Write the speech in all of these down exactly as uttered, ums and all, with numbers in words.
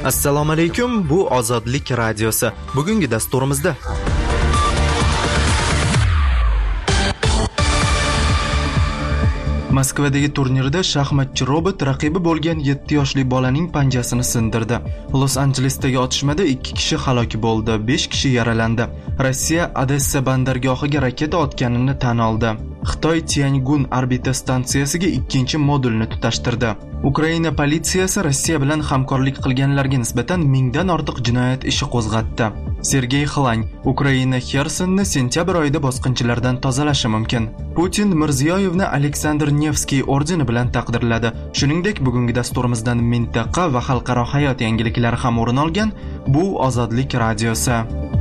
Assalomu alaykum, bu Ozodlik radiosi. Bugungi dasturimizda Moskvadagi turnirda shaxmatchi robot raqibi bo'lgan yetti yoshli bolaning panjasini sindirdi. Los-Anjelesdagi otishmada ikki kishi halok bo'ldi, besh kishi yaralandi. Rossiya Odessa bandargohiga raketa otganini tan oldi. Xitoy Tiangun orbita stansiyasiga ikkinchi modulni tutashtirdi. Ukraina politsiyasi Rossiya bilan hamkorlik qilganlarga nisbatan mingdan ortiq jinoyat ishi qo'zg'atdi. Sergey Xlang Ukraina Xersonni sentyabr oyida bosqinchilardan tozalashi mumkin. Putin Mirziyoyevni Aleksandr Nevskiy ordeni bilan taqdirladi. Shuningdek, bugungi dasturimizdan mintaqa va xalqaro hayot yangiliklari ham o'rin olgan. Bu Ozodlik radiosi.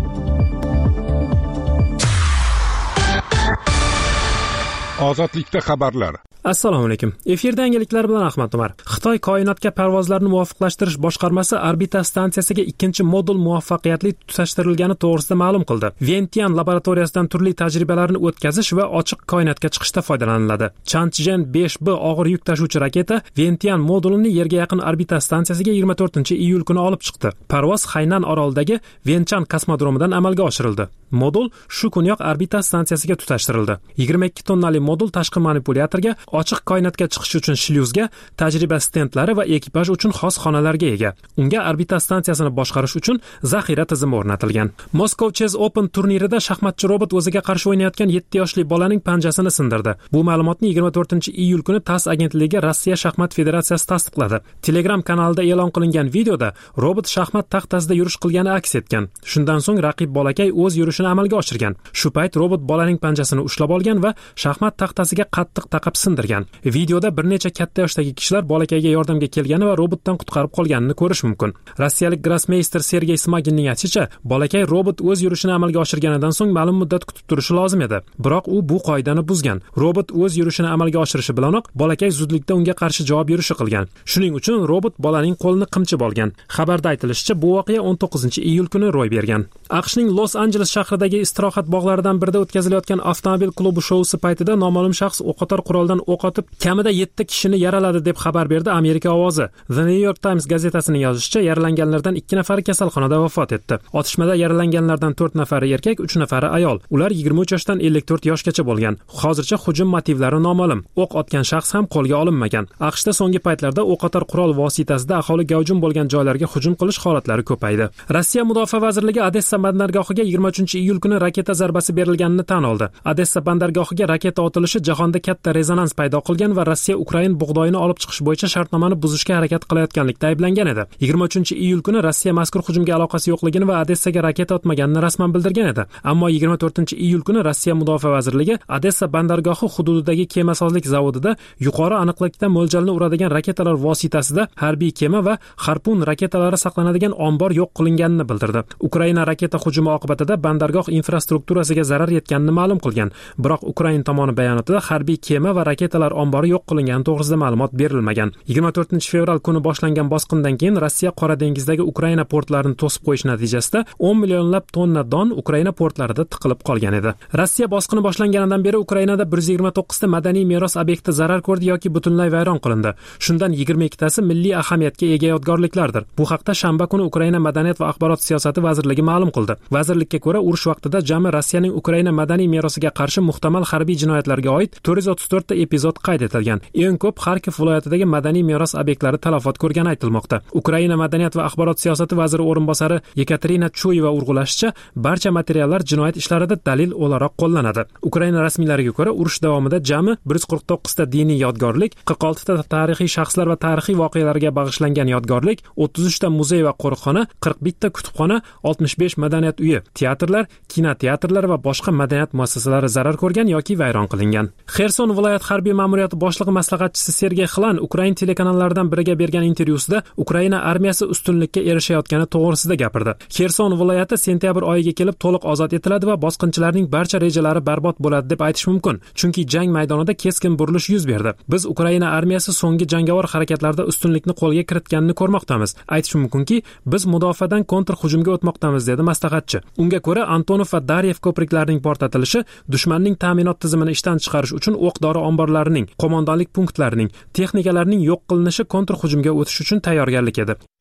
Ozodlikda xabarlar. Assalomu alaykum. Efirda yangiliklar bilan Ahmad Umar. Xitoy koinotga parvozlarni muvofiqlashtirish boshqarmasi orbita stansiyasiga ikkinchi modul muvaffaqiyatli tutashtirilgani to'g'risida ma'lum qildi. Vientiane laboratoriyasidan turli tajribalarni o'tkazish va ochiq koinotga chiqishda foydalaniladi. Chang'e besh B og'ir yuk tashuvchi raketa Vientiane modulini Yerga yaqin orbita stansiyasiga yigirma to'rtinchi iyul kuni olib chiqdi. Parvoz Haynan orolidagi Venchan kosmodromidan amalga oshirildi. Modul shu kuniyoq orbita stansiyasiga tutashtirildi. yigirma ikki tonnali modul tashqi manipulyatorga, ochiq koinotga chiqish uchun shlyuzga, tajriba stendlari va ekipaj uchun xos xonalarga ega. Unga orbita stansiyasini boshqarish uchun zaxira tizimi o'rnatilgan. Moscow Chess Open turnirida shaxmatchi robot o'ziga qarshi o'ynayotgan yetti yoshli bolaning panjasini sindirdi. Bu ma'lumotni yigirma to'rtinchi iyul kuni TASS agentligi Rossiya shaxmat federatsiyasi tasdiqladi. Telegram kanalida e'lon qilingan videoda robot shaxmat taxtasida yurish qilgani aks etgan. Shundan so'ng raqib bolakay o'z yurishini amalga oshirgan. Shu payt robot bolaning panjasini ushlab olgan va shaxmat taxtasiga qattiq taqab sindirgan. Videoda bir necha katta yoshdagi kishilar bolakayga yordamga kelgani va robotdan qutqarib qolganini ko'rish mumkin. Rossiyalik grossmeyster Sergey Smaginning aytishicha, bolakay robot o'z yurishini amalga oshirganidan so'ng ma'lum muddat kutib turishi lozim edi. Biroq u bu qoidani buzgan. Robot o'z yurishini amalga oshirishi bilanoq bolakay zudlikda unga qarshi javob yurishi qilgan. Shuning uchun robot bolaning qo'lini qimchib olgan. Xabarda aytilishicha, bu voqea o'n to'qqizinchi iyul kuni ro'y bergan. AQShning Los-Anjeles shahridagi istirohat bog'laridan birida o'tkazilayotgan avtomobil klubi shousi paytida noma'lum shaxs o'qotar quroldan o'q otib kamida yetti kishini yaraladi deb xabar berdi Amerika ovozi. The New York Times gazetasining yozishicha, yaralanganlardan ikki nafari kasalxonada vafot etdi. Otishmada yaralanganlardan to'rt nafari erkak, uch nafari ayol. Ular yigirma uch yoshdan ellik to'rt yoshgacha bo'lgan. Hozircha hujum motivlari noma'lum. O'q otgan shaxs ham qo'lga olinmagan. AQShda so'nggi paytlarda o'qotar qurol vositasida aholi gavjum bo'lgan joylarga hujum qilish holatlari ko'paydi. Rossiya Mudofaa vazirligi Odessa bandargohiga yigirma uchinchi iyul kuni raketa zarbasi berilganini tan oldi. Odessa bandargohiga raketa otilishi jahonda katta rezonans paydo qilgan va Rossiya Ukraina bug'doyini olib chiqish bo'yicha shartnomani buzishga harakat qilayotganlikda ayblangan edi. yigirma uchinchi iyul kuni Rossiya mazkur hujumga aloqasi yo'qligini va Odessaga raketa otmaganini rasman bildirgan edi. Ammo yigirma to'rtinchi iyul kuni Rossiya Mudofaa vazirligi Odessa bandargohi hududidagi kemasozlik zavodida yuqori aniqlikda mo'ljalni uradigan raketalar vositasida harbiy kema va Harpun raketalari saqlanadigan ombor yo'q qilinganini bildirdi. Ukraina raketa hujumi oqibatida bandargoh infrastrukturasiga zarar yetganini ma'lum qilgan. Biroq Ukraina tomoni bayonotida harbiy kema va raketalar ombori yo'q qilingani to'g'risida ma'lumot berilmagan. yigirma to'rtinchi fevral kuni boshlangan bosqindan keyin Rossiya Qora dengizdagi Ukraina portlarini to'sib qo'yish natijasida o'n millionlab tonna don Ukraina portlarida tiqilib qolgan edi. Rossiya bosqini boshlanganidan beri Ukrainada bir yuz yigirma to'qqizta madaniy meros obyekti zarar ko'rdi yoki butunlay vayron qilindi. Shundan yigirma ikkitasi milliy ahamiyatga ega yodgorliklardir. Bu haqda shanba kuni Ukraina Madaniyat va axborot siyosati vazirligi ma'lum qildi. Vazirlikka ko'ra, urush vaqtida jami Rossiyaning Ukraina madaniy merosiga qarshi muhtamal harbiy jinoyatlarga oid to'rt yuz o'ttiz to'rtta epizod qayd etilgan. Eng ko'p Xarkov viloyatidagi madaniy meros obyektlari talafot ko'rgani aytilmoqda. Ukraina madaniyat va axborot siyosati vaziri o'rinbosari Yekaterina Choyeva urg'ulashicha, barcha materiallar jinoyat ishlarida dalil o'laroq qo'llanadi. Ukraina rasmiylariga ko'ra, urush davomida jami bir yuz qirq to'qqizta diniy yodgorlik, qirq oltita tarixiy shaxslar va tarixiy voqealarga bag'ishlangan yodgorlik, o'ttiz uchta muzey va qo'riqxona, qirq bitta kutubxona, oltmish besh madaniyat uyi, teatrlar, kinoteatrlar va boshqa madaniyat muassasalari zarar ko'rgan yoki vayron qilingan. Xerson viloyat harbiy ma'muriyati boshlig'i maslahatchisi Sergey Xlan Ukraina telekanallaridan biriga bergan intervyusida Ukraina armiyasi ustunlikka erishayotgani to'g'risida gapirdi. Xerson viloyati sentyabr oyiga kelib to'liq ozod etiladi va bosqinchilarning barcha rejalari barbod bo'ladi deb aytish mumkin, chunki jang maydonida keskin burilish yuz berdi. Biz Ukraina armiyasi so'nggi jangovar harakatlarda ustunlikni qo'lga kiritganini ko'rmoqdamiz. Aytish mumkinki, biz mudofaadan kontra hujumga o'tmoqdamiz, dedi maslahatchi. Unga ko'ra, Antonov va Daryev ko'priklarining portlatilishi dushmanning ta'minot tizimini ishdan chiqarish uchun o'q-dori omborlarining, qo'mondonlik punktlarining, texnikalarining yo'q qilinishi kontra hujumga o'tish uchun tayyorgarlik edi.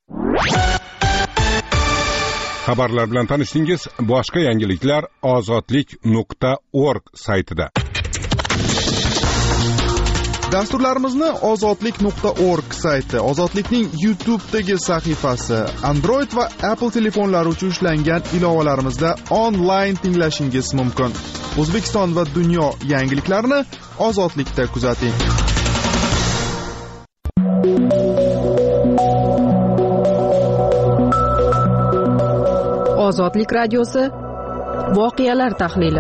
Xabarlar bilan tanishdingiz. Boshqa yangiliklar ozodlik nuqta org saytida. Dasturlarimizni ozodlik nuqta org sayti, Ozodlikning YouTube'dagi sahifasi, Android va Apple telefonlari uchun ishlangan ilovalarimizda onlayn tinglashingiz mumkin. O'zbekiston va dunyo yangiliklarini Ozodlikda kuzating. Ozodlik radiosi voqealar tahlili.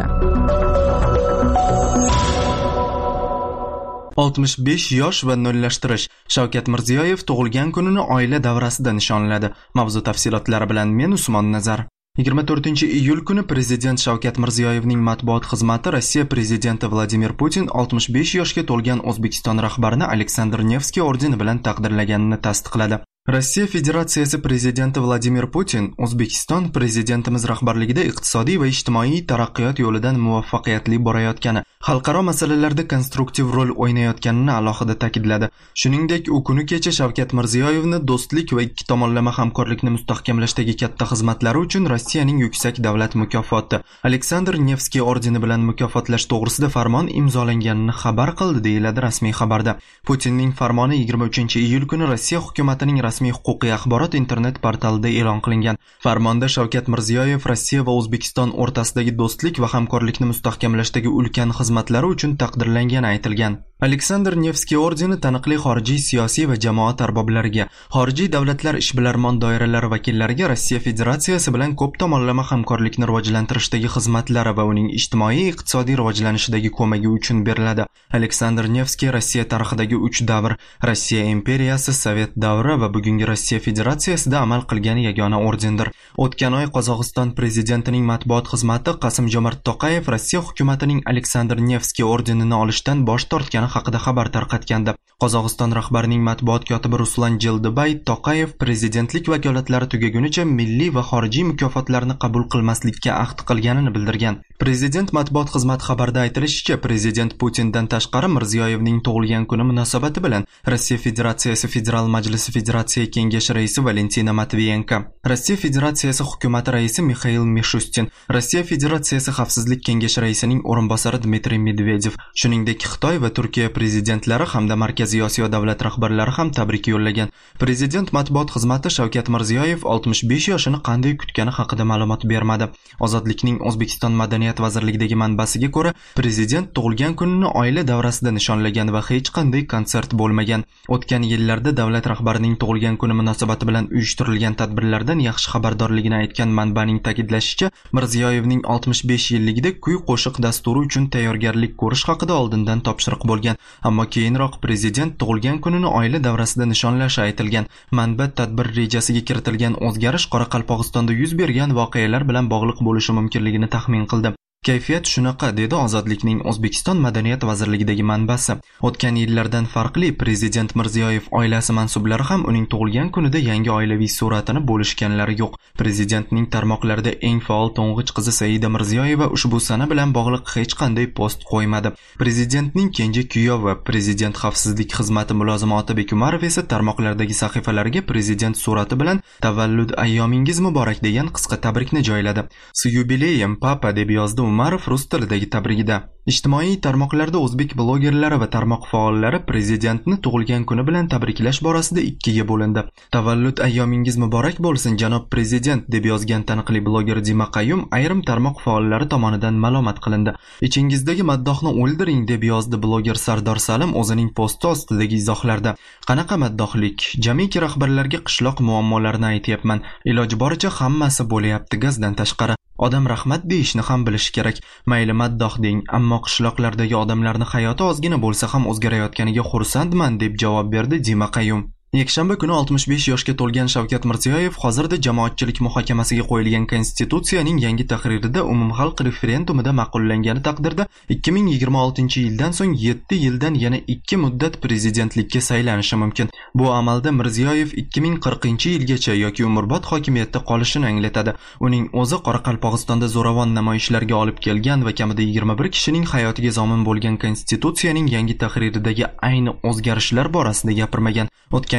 oltmish besh yosh va nollashtirish. Shavkat Mirziyoyev tug'ilgan kunini oila davrasida nishonladi. Mavzu tafsilotlari bilan men Usmon Nazar. yigirma to'rtinchi iyul kuni Prezident Shavkat Mirziyoyevning matbuot xizmati Rossiya prezidenti Vladimir Putin oltmish besh yoshga to'lgan O'zbekiston rahbarini Aleksandr Nevskiy ordeni bilan taqdirlaganini tasdiqladi. Rossiya Federatsiyasi prezidenti Vladimir Putin O'zbekiston prezidentimiz rahbarligida iqtisodiy va ijtimoiy taraqqiyot yo'lidan muvaffaqiyatli borayotgani, xalqaro masalalarda konstruktiv rol o'ynayotganini alohida ta'kidladi. Shuningdek, u kuni kecha Shavkat Mirziyoyevni do'stlik va ikki tomonlama hamkorlikni mustahkamlashdagi katta xizmatlari uchun Rossiyaning yuksak davlat mukofoti Aleksandr Nevskiy ordeni bilan mukofotlash to'g'risida farmon imzolanganini xabar qildi, deyiladi rasmiy xabarda. Putinning farmoni yigirma uchinchi iyul kuni Rossiya hukumatining rasmiy huquqiy axborot internet portalida e'lon qilingan. Farmonda Shavkat Mirziyoyev Rossiya va O'zbekiston o'rtasidagi do'stlik va hamkorlikni mustahkamlashdagi ulkan xizmatlari uchun taqdirlangani aytilgan. Aleksandr Nevskiy ordeni taniqli xorijiy siyosiy va jamoat arboblariga, xorijiy davlatlar ishbilarmon doiralari vakillariga Rossiya Federatsiyasi bilan ko'p tomonlama hamkorlikni rivojlantirishdagi xizmatlari va uning ijtimoiy-iqtisodiy rivojlanishidagi ko'magi uchun beriladi. Aleksandr Nevskiy Rossiya tarixidagi uch davr, Rossiya imperiyasi, Sovet davri va bugungi Rossiya Federatsiyasida amal qilgan yagona ordendir. O'tgan oy Qozog'iston prezidentining matbuot xizmati Qasim-Jomart To'qayev Rossiya hukumatining Aleksandr Nevskiy ordenini olishdan bosh tortgani haqida xabar tarqatgandi. Qozog'iston rahbarining matbuot kotibi Ruslan Jeldibay To'qayev prezidentlik vakolatlari tugagunicha milliy va xorijiy mukofotlarni qabul qilmaslikka ahd qilganini bildirgan. Prezident matbuot xizmati xabarida aytilishicha, prezident Putindan tashqari Mirziyoyevning tug'ilgan kuni munosabati bilan Rossiya Federatsiyasi Federal Majlisi Federatsiya kengashi raisi Valentina Matviyenko, Rossiya Federatsiyasi hukumati raisi Mikhail Mishustin, Rossiya Federatsiyasi xavfsizlik kengashi raisining o'rinbosari Dmitriy Medvedev, shuningdek Xitoy va Turkiya prezidentlari hamda Markaziy Osiyo davlat rahbarlari ham tabrik yo'llagan. Prezident matbuot xizmati Shavkat Mirziyoyev oltmish besh yoshini qanday kutgani haqida ma'lumot bermadi. Ozodlikning O'zbekiston Madaniyat vazirligidagi manbasiga ko'ra, prezident tug'ilgan kunini oila davrasida nishonlagan va hech qanday konsert bo'lmagan. O'tgan yillarda davlat rahbarining tug'ilgan kuni munosabati bilan uyushtirilgan tadbirlardan yaxshi xabardorligini aytgan manbaning ta'kidlashicha, Mirziyoyevning oltmish besh yilligida kuy-qo'shiq dasturi uchun tayyorgarlik ko'rish haqida oldindan topshiriq bo'lgan, ammo keyinroq prezident tug'ilgan kunini oila davrasida nishonlashi aytilgan. Manba tadbir rejasiga kiritilgan o'zgarish Qoraqalpog'istonda yuz bergan voqealar bilan bog'liq bo'lishi mumkinligini taxmin qildi. Kayfiyat shunaqa, dedi Ozodlikning O'zbekiston Madaniyat vazirligidagi manbasi. O'tgan yillardan farqli, prezident Mirziyoyev oilasi mansublari ham uning tug'ilgan kunida yangi oilaviy suratini bo'lishganlari yo'q. Prezidentning tarmoqlarida eng faol to'ng'ich qizi Saida Mirziyoyeva ushbu sana bilan bog'liq hech qanday post qo'ymadi. Prezidentning kenja kuyovi, prezident xavfsizlik xizmati mulozimi Otabek Umarov esa tarmoqlardagi sahifalariga prezident surati bilan tavallud ayyomingiz muborak degan qisqa tabrikni joyladi. "С юбилеем, papa" deb yozdi Umarov rus tilidagi tabrigida. Ijtimoiy tarmoqlarda o'zbek blogerlari va tarmoq faollari prezidentni tug'ilgan kuni bilan tabriklash borasida ikkiga bo'lindi. "Tavallud ayyomingiz muborak bo'lsin, janob prezident" deb yozgan taniqli bloger Dima Qayyum ayrim tarmoq faollari tomonidan malomat qilindi. "Ichingizdagi maddohni o'ldiring" deb yozdi bloger Sardor Salim o'zining posti ostidagi izohlarda. "Qanaqa maddohlik? Jamiki rahbarlarga qishloq muammolarini aytyapman. Iloji boricha hammasi bo'layapti gazdan tashqari. Odam rahmat deyishni ham bilish kerak. Mayli maddoh deng, ammo qishloqlardagi odamlarning hayoti ozgina bo'lsa ham o'zgarayotganiga xursandman" deb javob berdi Dima Qayyum. Yakshanba kuni oltmish besh yoshga to'lgan Shavkat Mirziyoyev hozirda jamoatchilik muhokamasiga qo'yilgan konstitutsiyaning yangi tahririda umumxalq referendumida ma'qullangani taqdirda ikki ming yigirma oltinchi yildan so'ng yetti yildan yana ikki muddat prezidentlikka saylanishi mumkin. Bu amalda Mirziyoyev ikki ming qirqinchi yilgacha yoki umrbod hokimiyatda qolishini anglatadi. Uning o'zi Qoraqalpog'istonda zo'ravon namoyishlarga olib kelgan va kamida yigirma bir kishining hayotiga zomin bo'lgan konstitutsiyaning yangi tahriridagi ayni o'zgarishlar borasida gapirmagan. O'tgan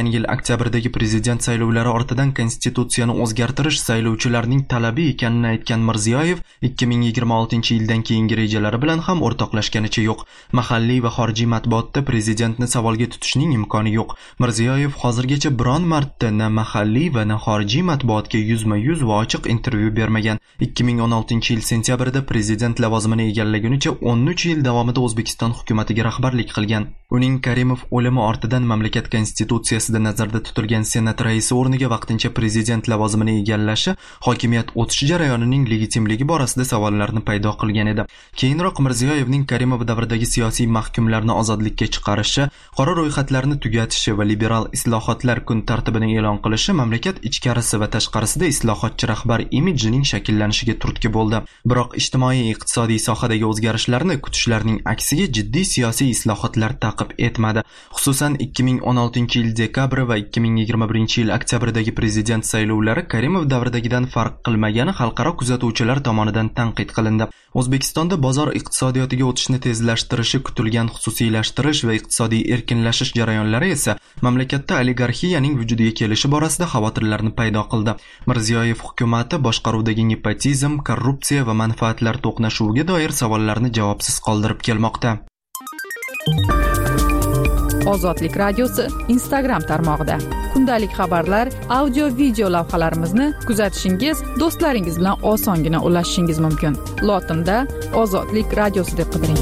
o'tgan yil oktyabrdagi prezident saylovlari ortidan konstitutsiyani o'zgartirish saylovchilarning talabi ekanini aytgan Mirziyoyev ikki ming yigirma oltinchi yildan keyingi rejalari bilan ham o'rtoqlashganicha yo'q. Mahalliy va xorijiy matbuotda prezidentni savolga tutishning imkoni yo'q. Mirziyoyev hozirgacha biron marta na mahalliy va na xorijiy matbuotga yuzma-yuz va ochiq intervyu bermagan. ikki ming o'n oltinchi yil sentyabrida prezident lavozimini egallagunicha o'n uch yil davomida O'zbekiston hukumatiga rahbarlik qilgan. Uning Karimov o'limi ortidan mamlakat konstitutsiyasida nazarda tutilgan senat raisi o'rniga vaqtincha prezident lavozimini egallashi hokimiyat o'tish jarayonining legitimligi borasida savollarni paydo qilgan edi. Keyinroq Mirziyoyevning Karimov davridagi siyosiy mahkumlarni ozodlikka chiqarishi, qora ro'yxatlarni tugatishi va liberal islohotlar kun tartibini e'lon qilishi mamlakat ichkarisi va tashqarisida islohotchi rahbar imidjining shakllanishiga turtki bo'ldi. Biroq ijtimoiy iqtisodiy sohadagi o'zgarishlarni kutishlarning aksiga jiddiy siyosiy islohotlar ta'qib etmadi. Xususan ikki ming o'n oltinchi yil dekabr va ikki ming yigirma birinchi yil oktyabrdagi prezident saylovlari Karimov davridagidan farq qilmagani xalqaro kuzatuvchilar tomonidan tanqid qilindi. O'zbekistonda bozor iqtisodiyotiga o'tishni tezlashtirishi kutilgan xususiylashtirish va iqtisodiy erkinlashish jarayonlari esa mamlakatda oligarxiyaning vujudiga kelishi borasida xavotirlarni paydo qildi. Mirziyoyev hukumati boshqaruvdagi nepotizm, korrupsiya va manfaatlar to'qnashuviga doir savollarni javobsiz qoldirib kelmoqda. Ozodlik radiosi Instagram tarmog'ida kundalik xabarlar, audio video lavhalarimizni kuzatishingiz, do'stlaringiz bilan osongina ulashishingiz mumkin. Lotinda Ozodlik radiosi deb qidiring.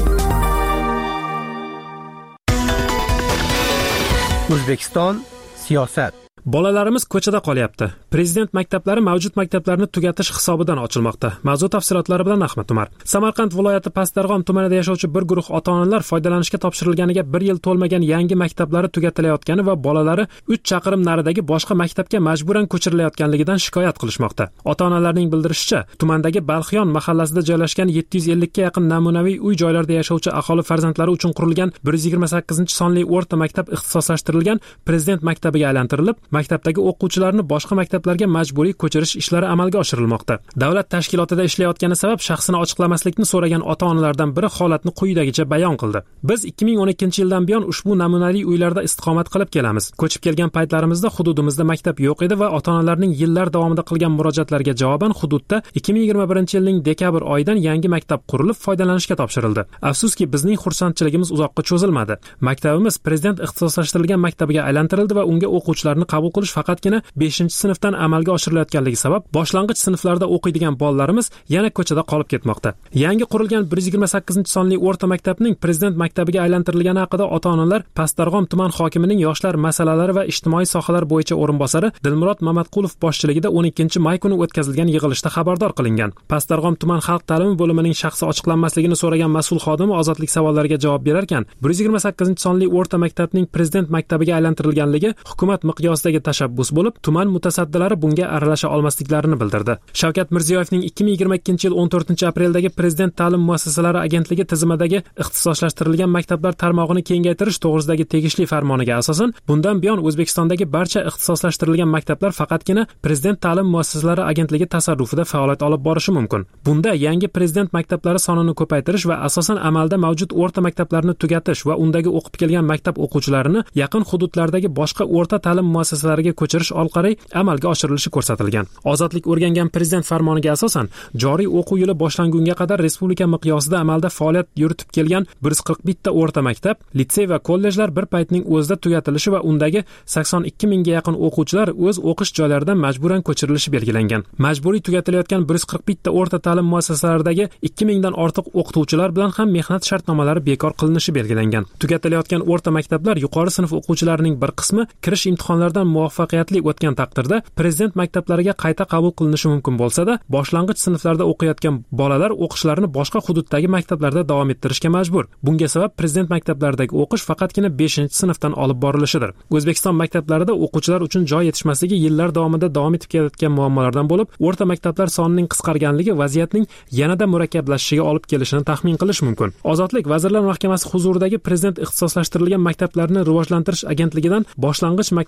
O'zbekiston siyosat. Bolalarimiz ko'chada qolyapti. Prezident maktablari mavjud maktablarni tugatish hisobidan ochilmoqda. Mavzu tafsilotlari bilan Ahmad Umar. Samarqand viloyati Pastdarg'om tumanida yashovchi bir guruh ota-onalar foydalanishga topshirilganiga bir yil to'lmagan yangi maktablari tugatilayotgani va bolalari uch chaqirim naridagi boshqa maktabga majburan ko'chirilayotganligidan shikoyat qilishmoqda. Ota-onalarning bildirishicha, tumandagi Balxiyon mahallasida joylashgan yetti yuz ellik ga yaqin namunaviy uy-joylarda yashovchi aholi farzandlari uchun qurilgan bir yuz yigirma sakkizinchi sonli o'rta maktab ixtisoslashtirilgan Prezident maktabiga aylantirilib, maktabdagi o'quvchilarni boshqa maktablarga majburiy ko'chirish ishlari amalga oshirilmoqda. Davlat tashkilotida ishlayotgani sabab shaxsini ochiqlamaslikni so'ragan ota-onalardan biri holatni quyidagicha bayon qildi. Biz ikki ming o'n ikkinchi yildan buyon ushbu namunali uylarda istiqomat qilib kelamiz. Ko'chib kelgan paytlarimizda hududimizda maktab yo'q edi va ota-onalarning yillar davomida qilgan murojaatlariga javoban hududda ikki ming yigirma birinchi yilning dekabr oyidan yangi maktab qurilib foydalanishga topshirildi. Afsuski bizning xursandchiligimiz uzoqqa cho'zilmadi. Maktabimiz Prezident ixtisoslashtirilgan maktabiga aylantirildi va unga o'quvchilarni qabul qilish faqatgina beshinchi sinfdan amalga oshirilayotganligi sabab boshlang'ich sinflarda o'qiydigan bolalarimiz yana ko'chada qolib ketmoqda. Yangi qurilgan bir yuz yigirma sakkizinchi sonli o'rta maktabning Prezident maktabiga aylantirilgani haqida ota-onalar Pastdarg'om tuman hokimining yoshlar masalalari va ijtimoiy sohalar bo'yicha o'rinbosari Dilmurod Mamatqulov boshchiligida o'n ikkinchi may kuni o'tkazilgan yig'ilishda xabardor qilingan. Pastdarg'om tuman xalq ta'limi bo'limining shaxsi ochiqlanmasligini so'ragan mas'ul xodimi ozodlik savollariga javob berarkan, bir yuz yigirma sakkizinchi sonli o'rta maktabning Prezident maktabiga aylantirilganligi hukumat miqyosidagi tashabbus bo'lib, tuman mutasaddilari bunga aralasha olmasliklarini bildirdi. Shavkat Mirziyoyevning ikki ming yigirma ikkinchi yil o'n to'rtinchi apreldagi Prezident ta'lim muassasalari agentligi tizimidagi ixtisoslashtirilgan maktablar tarmog'ini kengaytirish to'g'risidagi tegishli farmoniga asosan, bundan buyon O'zbekistondagi barcha ixtisoslashtirilgan maktablar faqatgina Prezident ta'lim muassasalari agentligi tasarrufida faoliyat olib borishi mumkin. Bunda yangi Prezident maktablari sonini ko'paytirish va asosan amalda mavjud o'rta maktablarni tugatish va undagi o'qib kelgan maktab o'quvchilarini yaqin hududlardagi boshqa o'rta ta'lim muassasalariga ko'chirish orqali amalga oshirilishi ko'rsatilgan. Ozodlik o'rgangan Prezident farmoniga asosan joriy o'quv yili boshlangunga qadar respublika miqyosida amalda faoliyat yuritib kelgan bir yuz qirq bitta o'rta maktab, litsey va kollejlar bir paytning o'zida tugatilishi va undagi sakson ikki mingga yaqin o'quvchilar o'z o'qish joylaridan majburan ko'chirilishi belgilangan. Majburiy tugatilayotgan bir yuz qirq bitta o'rta ta'lim muassasalaridagi ikki mingdan ortiq o'qituvchilar bilan ham mehnat shartnomalari bekor qilinishi belgilangan. Tugatilayotgan o'rta maktablar yuqori sinf o'quvchilarining bir qismi kirish imtihonlaridan muvaffaqiyatli o'tgan taqdirda Prezident maktablariga qayta qabul qilinishi mumkin bo'lsa-da, boshlang'ich sinflarda o'qiyotgan bolalar o'qishlarini boshqa hududdagi maktablarda davom ettirishga majbur. Bunga sabab Prezident maktablaridagi o'qish faqatgina beshinchi sinfdan olib borilishidir. O'zbekiston maktablarida o'quvchilar uchun joy yetishmasligi yillar davomida davom etib kelayotgan muammolardan bo'lib, o'rta maktablar sonining qisqarganligi vaziyatning yanada murakkablashishiga olib kelishini taxmin qilish mumkin. Ozodlik Vazirlar Mahkamasi huzuridagi Prezident ixtisoslashtirilgan maktablarni rivojlantirish agentligidan boshlang'ich maktab o'quvchi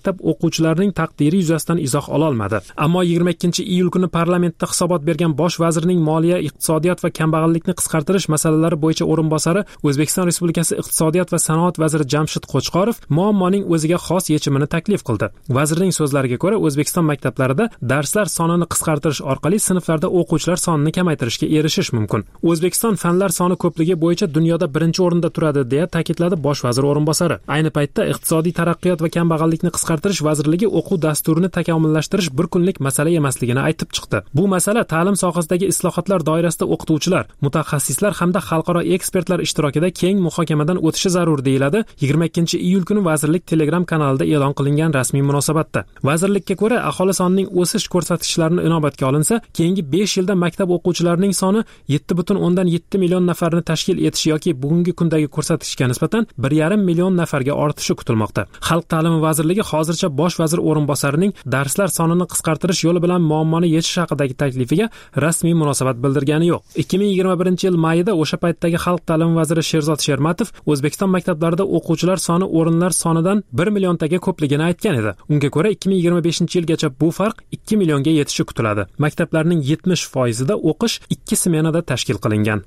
o'quvchilarning taqdiri yuzasidan izoh ola olmadi. Ammo yigirma ikkinchi iyul kuni parlamentda hisobot bergan bosh vazirning moliya, iqtisodiyot va kambag'allikni qisqartirish masalalari bo'yicha o'rinbosari O'zbekiston Respublikasi iqtisodiyot va sanoat vaziri Jamshid Qo'chqorov muammoning o'ziga xos yechimini taklif qildi. Vazirning so'zlariga ko'ra, O'zbekiston maktablarida darslar sonini qisqartirish orqali sinflarda o'quvchilar sonini kamaytirishga erishish mumkin. O'zbekiston fanlar soni ko'pligi bo'yicha dunyoda birinchi o'rinda turadi, deya ta'kidladi bosh vazir o'rinbosari. Ayni paytda iqtisodiy taraqqiyot va kambag'allikni qisqartirish vazirligi o'quv dasturini takomillashtirish bir kunlik masala emasligini aytib chiqdi. Bu masala ta'lim sohasidagi islohotlar doirasida o'qituvchilar, mutaxassislar hamda xalqaro ekspertlar ishtirokida keng muhokamadan o'tishi zarur, deyiladi yigirma ikkinchi iyul kuni vazirlik Telegram kanalida e'lon qilingan rasmiy munosabatda. Vazirlikka ko'ra, aholi sonining o'sish ko'rsatkichlarini inobatga olinsa, keyingi besh yilda maktab o'quvchilarining soni yetti butun o'ndan yetti million nafarni tashkil etishi yoki bugungi kundagi ko'rsatkichga nisbatan bir yarim million nafarga ortishi kutilmoqda. Xalq ta'limi vazirligi hozircha bosh vazir o'rinbosarining darslar sonini qisqartirish yo'li bilan muammoni yechish haqidagi taklifiga rasmiy munosabat bildirgani yo'q. ikki ming yigirma birinchi yil mayida o'sha paytdagi xalq ta'limi vaziri Sherzod Shermatov O'zbekiston maktablarida o'quvchilar soni o'rinlar sonidan bir milliontaga ko'pligini aytgan edi. Unga ko'ra ikki ming yigirma beshinchi yilgacha bu farq ikki millionga yetishi kutiladi. Maktablarning yetmish foizida o'qish ikki smenada tashkil qilingan.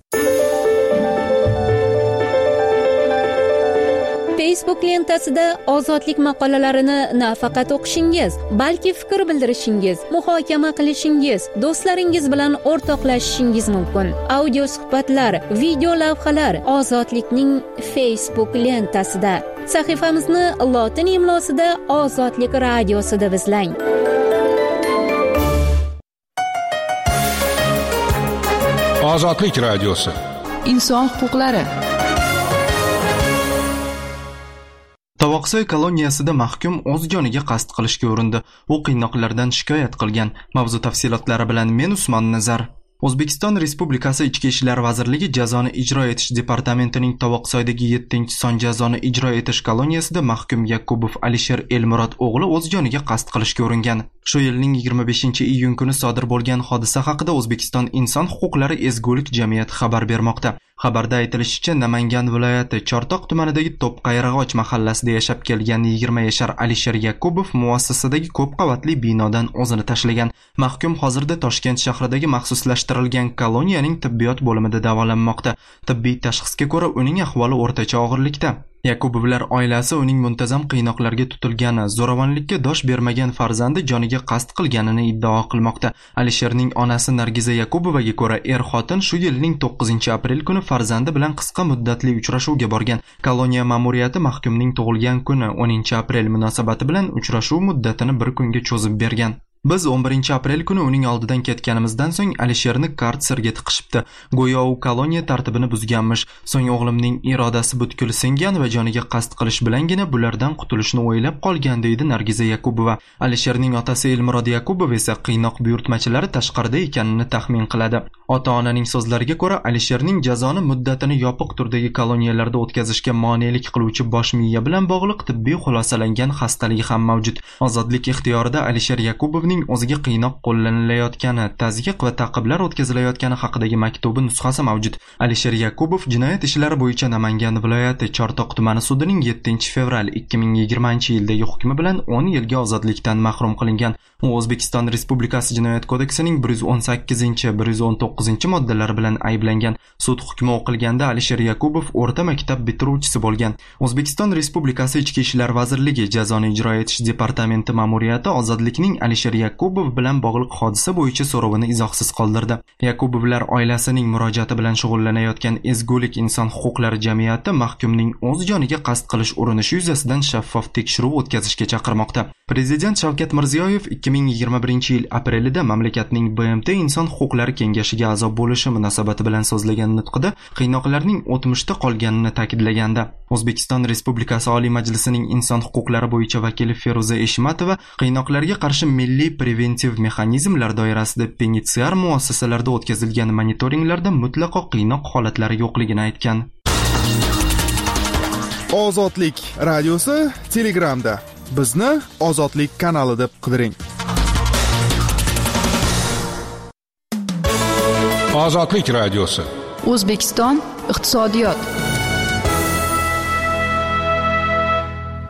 Facebook lentasida ozodlik maqolalarini nafaqat o'qishingiz, balki fikr bildirishingiz, muhokama qilishingiz, do'stlaringiz bilan o'rtoqlashishingiz mumkin. Audio suhbatlar, video lavhalar Ozodlikning Facebook lentasida. Sahifamizni lotin imlosida Ozodlik radiosi deb izlang. Ozodlik radiosi. Inson huquqlari. Tovoqsoy koloniyasida mahkum o'z joniga qasd qilishga urindi. U qiynoqlardan shikoyat qilgan. Mavzu tafsilotlari bilan men Usmon Nazar. O'zbekiston Respublikasi Ichki ishlar vazirligi jazoni ijro etish departamentining Tovoqsoydagi yettinchi son jazoni ijro etish koloniyasida mahkum Yakubov Alisher Elmurod o'g'li o'z joniga qasd qilishga uringan. Shu yilning yigirma beshinchi iyun kuni sodir bo'lgan hodisa haqida O'zbekiston Inson huquqlari ezgulik jamiyati xabar bermoqda. Xabarda aytilishicha, Namangan viloyati Chortoq tumanidagi To'pqayrag'och mahallasida yashab kelgan yigirma yashar Alisher Yakubov muassasadagi ko'p qavatli binodan o'zini tashlagan. Mahkum hozirda Toshkent shahridagi maxsuslashtirilgan koloniyaning tibbiyot bo'limida davolanmoqda. Tibbiy tashxisga ko'ra uning ahvoli o'rtacha og'irlikda. Yakubovlar oilasi uning muntazam qiynoqlarga tutilgani, zo'ravonlikka dosh bermagan farzandi joniga qasd qilganini iddao qilmoqda. Alisherning onasi Nargiza Yakubovaga ko'ra, er-xotin shu yilning to'qqizinchi aprel kuni farzandi bilan qisqa muddatli uchrashuvga borgan. Koloniya ma'muriyati mahkumning tug'ilgan kuni o'ninchi aprel munosabati bilan uchrashuv muddatini bir kunga cho'zib bergan. Biz o'n birinchi aprel kuni uning oldidan ketganimizdan so'ng Alisherni karserga tiqishibdi. Go'yo u koloniya tartibini buzganmish. So'ng o'g'limning irodasi butkul singan va joniga qasd qilish bilangina bulardan qutulishni o'ylab qolgan, deydi Nargiza Yakubova. Alisherning otasi Elmurod Yakubov esa qiynoq buyurtmachilari tashqarida ekanini taxmin qiladi. Ota-onaning so'zlariga ko'ra, Alisherning jazoni muddatini yopiq turdagi koloniyalarda o'tkazishga monelik qiluvchi bosh miya bilan bog'liq tibbiy xulosalangan xastaligi ham mavjud. Ozodlik ixtiyorida Alisher Yakubovning o'ziga qiynoq qo'llanilayotgani, tazyiq va ta'qiblar o'tkazilayotgani haqidagi maktubi nusxasi mavjud. Alisher Yakubov jinoyat ishlari bo'yicha Namangan viloyati Chortoq tumani sudining yettinchi fevral ikki ming yigirmanchi yildagi hukmi bilan o'n yilga ozodlikdan mahrum qilingan. U O'zbekiston Respublikasi Jinoyat kodeksining bir yuz o'n sakkizinchi bir yuz o'n to'qqizinchi moddalari bilan ayblangan. Sud hukmi o'qilganda Alisher Yakubov o'rta maktab bitiruvchisi bo'lgan. O'zbekiston Respublikasi Ichki ishlar vazirligi jazoni ijro etish departamenti ma'muriyati ozodlikning Alisher Yakubov bilan bog'liq hodisa bo'yicha so'rovini izohsiz qoldirdi. Yakubovlar oilasining murojaati bilan shug'ullanayotgan ezgulik inson huquqlari jamiyati mahkumning o'z joniga qasd qilish urinishi yuzasidan shaffof tekshiruv o'tkazishga chaqirmoqda. Prezident Shavkat Mirziyoyev ikki ming yigirma birinchi yil aprelida mamlakatning B M T Inson huquqlari kengashiga a'zo bo'lishi munosabati bilan so'zlagan nutqida qiynoqlarning o'tmishda qolganini ta'kidlaganda, O'zbekiston Respublikasi Oliy Majlisining inson huquqlari bo'yicha vakili Feruza Eshmatova qiynoqlarga qarshi milliy preventiv mexanizmlar doirasida penitensiar muassasalarda o'tkazilgan monitoringlarda mutlaqo qiynoq holatlari yo'qligini aytgan. Ozodlik radiosi Telegramda. Bizni Ozodlik kanali deb qidiring. Ozodlik radiosi. O'zbekiston iqtisodiyot.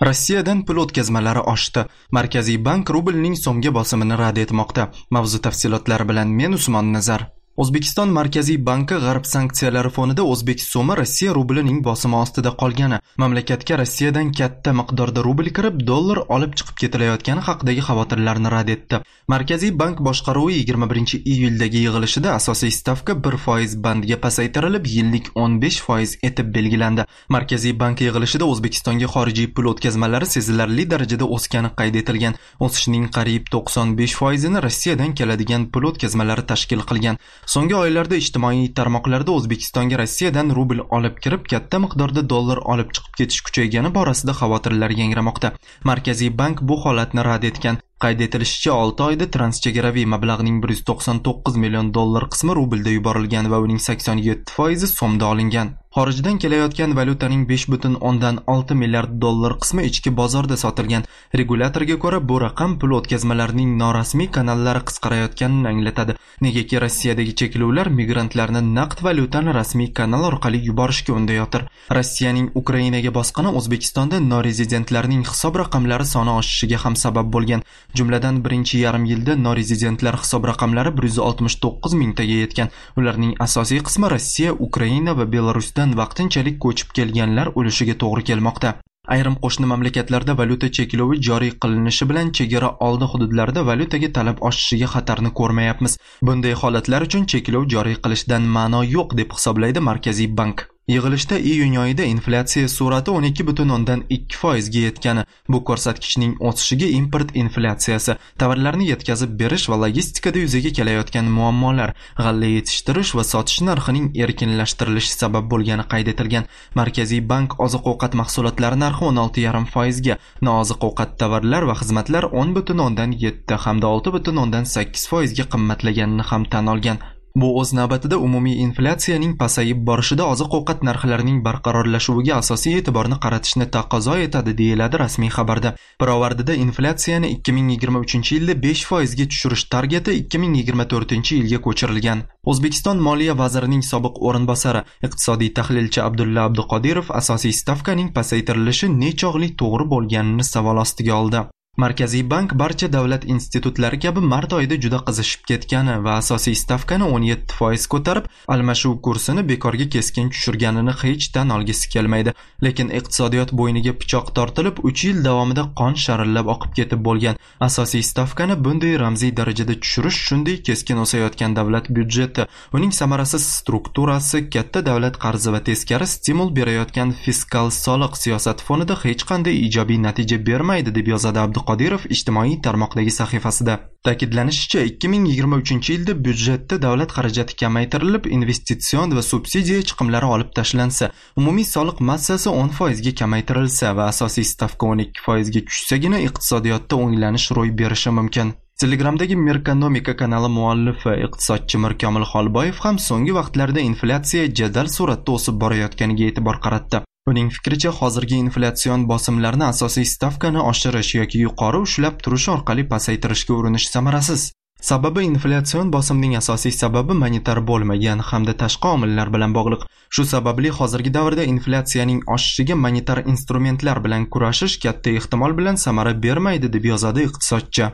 Rossiyadan pul o'tkazmalari oshdi. Markaziy bank rublning so'mga bosimini rad etmoqda. Mavzu tafsilotlari bilan men Usmon Nazar. O'zbekiston Markaziy banki g'arb sanksiyalari fonida o'zbek so'mi Rossiya rublining bosimi ostida qolgani, mamlakatga Rossiyadan katta miqdorda rubl kirib, dollar olib chiqib ketilayotgani haqidagi xavotirlarni rad etdi. Markaziy bank boshqaruvi yigirma birinchi iyuldagi yig'ilishida asosiy stavka bir foiz bandiga pasaytirilib, yillik o'n besh foiz etib belgilandi. Markaziy bank yig'ilishida O'zbekistonga xorijiy pul o'tkazmalari sezilarli darajada o'sgani qayd etilgan. O'sishning qariyb to'qson besh foizini Rossiyadan keladigan pul o'tkazmalari tashkil qilgan. So'nggi oylarda ijtimoiy tarmoqlarda O'zbekistonga Rossiyadan rubl olib kirib, katta miqdorda dollar olib chiqib ketish kuchaygani borasida xavotirlar yangramoqda. Markaziy bank bu holatni rad etgan. Qayd etilishicha, olti oyda transchegaraviy mablag'ning bir yuz to'qson to'qqiz million dollar qismi rublda yuborilgan va uning sakson yetti foizi so'mda olingan. Xorijdan kelayotgan valyutaning besh butun o'ndan olti milliard dollar qismi ichki bozorda sotilgan. Regulatorga ko'ra, bu raqam pul o'tkazmalarining norasmiy kanallari qisqarayotganini anglatadi. Negaki Rossiyadagi cheklovlar migrantlarni naqd valyutani rasmiy kanal orqali yuborishga undayotir. Rossiyaning Ukrainaga bosqini O'zbekistonda norezidentlarning hisob raqamlari soni oshishiga ham sabab bo'lgan. Jumladan birinchi yarim yilda norezidentlar hisob raqamlari bir yuz oltmish to'qqiz mingtaga yetgan. Ularning asosiy qismi Rossiya, Ukraina va Belarusdan vaqtinchalik ko'chib kelganlar o'lishiga to'g'ri kelmoqda. Ayrim qo'shni mamlakatlarda valyuta cheklovi joriy qilinishi bilan chegara oldi hududlarda valyutaga talab oshishiga xatarni ko'rmayapmiz. Bunday holatlar uchun cheklov joriy qilishdan ma'no yo'q deb hisoblaydi Markaziy bank. Yig'ilishda iyun oyida inflyatsiya sur'ati o'n ikki butun o'ndan ikki foizga yetgani, bu ko'rsatkichning o'sishiga import inflyatsiyasi, tovarlarni yetkazib berish va logistikada yuzaga kelayotgan muammolar, g'alla yetishtirish va sotish narxining erkinlashtirilishi sabab bo'lgani qayd etilgan. Markaziy bank oziq-ovqat mahsulotlari narxi o'n olti yarim foizga, nooziq-ovqat tovarlar va xizmatlar o'n butun o'ndan yetti hamda olti butun o'ndan sakkiz foizga qimmatlaganini ham tan olgan. Bu o'z navbatida umumiy inflyatsiyaning pasayib borishida oziq-ovqat narxlarining barqarorlashuviga asosiy e'tiborni qaratishni taqozo etadi, deyiladi rasmiy xabarda. Pirovardida inflyatsiyani ikki ming yigirma uchinchi yilda besh foizga tushirish targeti ikki ming yigirma to'rtinchi yilga ko'chirilgan. O'zbekiston Moliya vazirining sobiq o'rinbosari, iqtisodiy tahlilchi Abdulla Abduqodirov asosiy stavkaning pasaytirilishi nechog'lik to'g'ri bo'lganini savol ostiga oldi. Markaziy bank barcha davlat institutlari kabi mart oyida juda qizishib ketgani va asosiy stavkani o'n yetti foiz ko'tarib, almashuv kursini bekorga keskin tushirganini hech tan olgisi kelmaydi. Lekin iqtisodiyot bo'yniga pichoq tortilib, uch yil davomida qon sharillab oqib ketib bo'lgan. Asosiy stavkani bunday ramziy darajada tushirish shunday keskin o'sayotgan davlat byudjeti, uning samarasiz strukturasi, katta davlat qarzi va teskari stimul berayotgan fiskal soliq siyosati fonida hech qanday ijobiy natija bermaydi, deb yozadi Abdu Qodirov ijtimoiy tarmoqdagi sahifasida. Ta'kidlanishicha, ikki ming yigirma uchinchi yilda byudjetda davlat xarajati kamaytirilib, investitsion va subsidiya chiqimlari olib tashlansa, umumiy soliq massasi o'n foizga kamaytirilsa va asosiy stavka o'n ikki foizga tushsagina iqtisodiyotda o'nglanish ro'y berishi mumkin. Telegramdagi Merkonomika kanali muallifi iqtisodchi Mirkomil Xolboyev ham so'nggi vaqtlarda inflyatsiya jadal suratda o'sib borayotganiga e'tibor qaratdi. Uning fikricha, hozirgi inflyatsion bosimlarni asosiy stavkani oshirish yoki yuqori ushlab turish orqali pasaytirishga urinish samarasiz. Sababi inflyatsion bosimning asosiy sababi monetar bo'lmagan hamda tashqi omillar bilan bog'liq. Shu sababli hozirgi davrda inflyatsiyaning oshishiga monetar instrumentlar bilan kurashish katta ehtimol bilan samara bermaydi, deb yozadi iqtisodchi.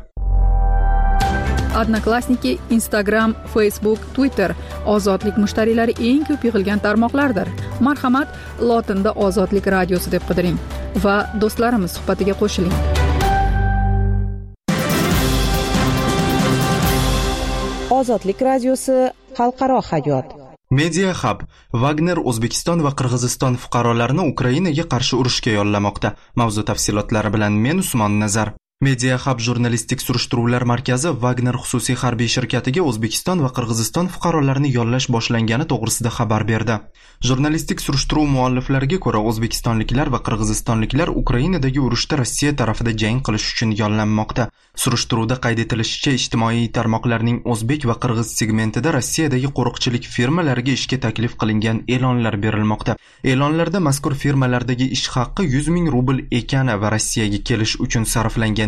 Odnoklassniki, Instagram, Facebook, Twitter ozodlik mushtariylari eng ko'p yig'ilgan tarmoqlardir. Marhamat, lotinda Ozodlik radiosi deb qidiring va do'stlarimiz suhbatiga qo'shiling. Ozodlik radiosi xalqaro hayot. Media Hub Wagner O'zbekiston va Qirg'iziston fuqarolarini Ukrainaga qarshi urushga yollamoqda. Mavzu tafsilotlari bilan men Usmon Nazar. Media Hub jurnalistik surishtiruvlar markazi Wagner xususiy harbiy shirkatiga O'zbekiston va Qirg'iziston fuqarolarini yollash boshlangani to'g'risida xabar berdi. Jurnalistik surishtiruv mualliflariga ko'ra, o'zbekistonliklar va qirg'izistonliklar Ukrainadagi urushda Rossiya tarafida jang qilish uchun yollanmoqda. Surishtiruvda qayd etilishicha, ijtimoiy tarmoqlarning o'zbek va qirg'iz segmentida Rossiyadagi qo'riqchilik firmalariga ishga taklif qilingan e'lonlar berilmoqda. E'lonlarda mazkur firmalardagi ish haqqi yuz ming rubl ekani va Rossiyaga kelish uchun sarflangan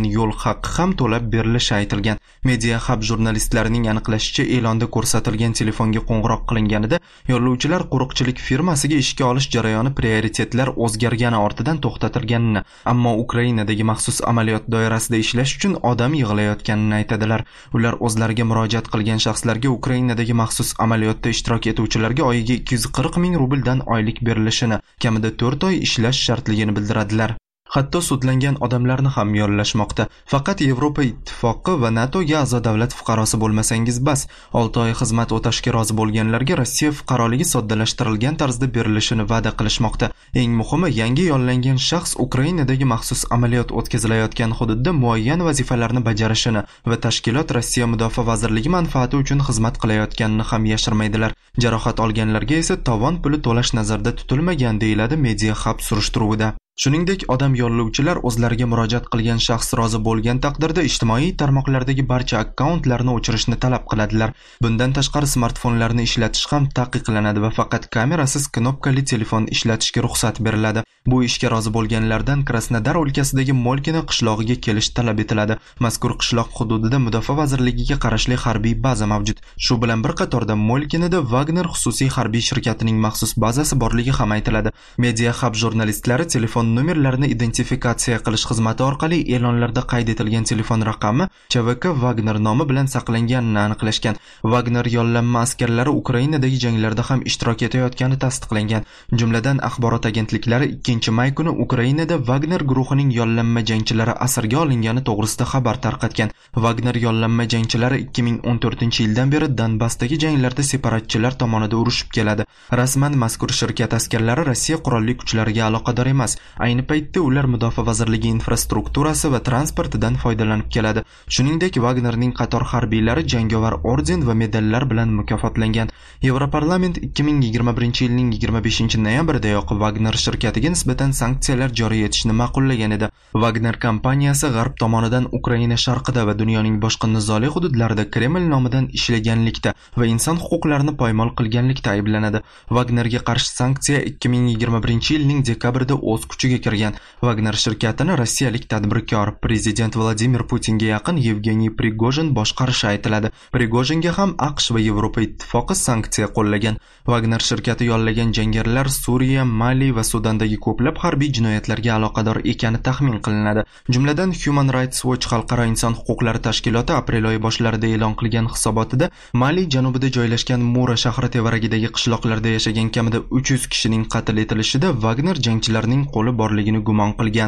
yo'l haqqi ham to'lab berilishi aytilgan. Media Hub jurnalistlarining aniqlashicha, e'londa ko'rsatilgan telefonga qo'ng'iroq qilinganida yo'lovchilar qo'riqchilik firmasiga ishga olish jarayoni prioritetlar o'zgargani ortidan to'xtatilganini, ammo Ukrainadagi maxsus amaliyot doirasida ishlash uchun odam yig'ilayotganini aytadilar. Ular o'zlariga murojaat qilgan shaxslarga Ukrainadagi maxsus amaliyotda ishtirok etuvchilarga oyiga ikki yuz qirq ming rubldan oylik berilishini, kamida to'rt oy ishlash shartligini bildiradilar. Hatto sudlangan odamlarni ham yollashmoqda. Faqat Yevropa Ittifoqi va NATOga a'zo davlat fuqarosi bo'lmasangiz bas. olti oy xizmat o'tashga rozi bo'lganlarga Rossiya fuqaroligi soddalashtirilgan tarzda berilishini va'da qilishmoqda. Eng muhimi, yangi yollangan shaxs Ukrainadagi maxsus amaliyot o'tkazilayotgan hududda muayyan vazifalarni bajarishini va tashkilot Rossiya Mudofaa vazirligi manfaati uchun xizmat qilayotganini ham yashirmaydilar. Jarohat olganlarga esa tovon puli to'lash nazarda tutilmagan, deyiladi Media Hub surishtiruvida. Shuningdek, odam yollovchilar o'zlariga murojaat qilgan shaxs rozi bo'lgan taqdirda ijtimoiy tarmoqlardagi barcha akkauntlarni o'chirishni talab qiladilar. Bundan tashqari smartfonlarni ishlatish ham taqiqlanadi va faqat kamerasiz knopkali telefon ishlatishga ruxsat beriladi. Bu ishga rozi bo'lganlardan Krasnodar o'lkasidagi Molkino qishlog'iga kelish talab etiladi. Mazkur qishloq hududida Mudofaa vazirligiga qarashli harbiy baza mavjud. Shu bilan bir qatorda Molkinoda Wagner xususiy harbiy shirkatining maxsus bazasi borligi ham aytiladi. Media Hub jurnalistlari telefon nomerlarini identifikatsiya qilish xizmati orqali e'lonlarda qayd etilgan telefon raqami Ch V K Wagner nomi bilan saqlanganini aniqlashgan. Wagner yollanma askarlari Ukrainadagi janglarda ham ishtirok etayotgani tasdiqlangan. Jumladan, axborot agentliklari ikkinchi may kuni Ukrainada Wagner guruhining yollanma jangchilari asirga olingani to'g'risida xabar tarqatgan. Wagner yollanma jangchilari ikki ming o'n to'rtinchi yildan beri Donbassdagi janglarda separatchilar tomonidan urushib keladi. Rasman mazkur shirkat askarlari Rossiya qurolli kuchlariga aloqador emas. Ayni paytda ular Mudofaa vazirligi infrastrukturasi va transportidan foydalanib keladi. Shuningdek, Wagnerning qator harbiylari jangovar orden va medallar bilan mukofotlangan. Yevroparlament ikki ming yigirma birinchi yilning yigirma beshinchi noyabridayoq Wagner shirkatiga nisbatan sanksiyalar joriy etishni ma'qullagan edi. Wagner kompaniyasi G'arb tomonidan Ukraina sharqida va dunyoning boshqa nizoli hududlarida Kreml nomidan ishlaganlikda va inson huquqlarini poymol qilganlikda ayblanadi. Wagnerga qarshi sanksiya ikki ming yigirma birinchi yilning dekabrida o'z kuchiga kirgan. Wagner shirkatini rossiyalik tadbirkor prezident Vladimir Putinga yaqin Yevgeniy Prigojin boshqarishi aytiladi. Prigojinga ham AQSh va Yevropa Ittifoqi sanksiya qo'llagan. Wagner shirkati yollagan jangarilar Suriya, Mali va Sudandagi ko'plab harbiy jinoyatlarga aloqador ekani taxmin qilinadi. Jumladan, Human Rights Watch xalqaro inson huquqlari tashkiloti aprel oyi boshlarida e'lon qilgan hisobotida Mali janubida joylashgan Mura shahri tevaragidagi qishloqlarda yashagan kamida uch yuz kishining qatl etilishida Wagner jangchilarining qo'li borligini gumon qilgan.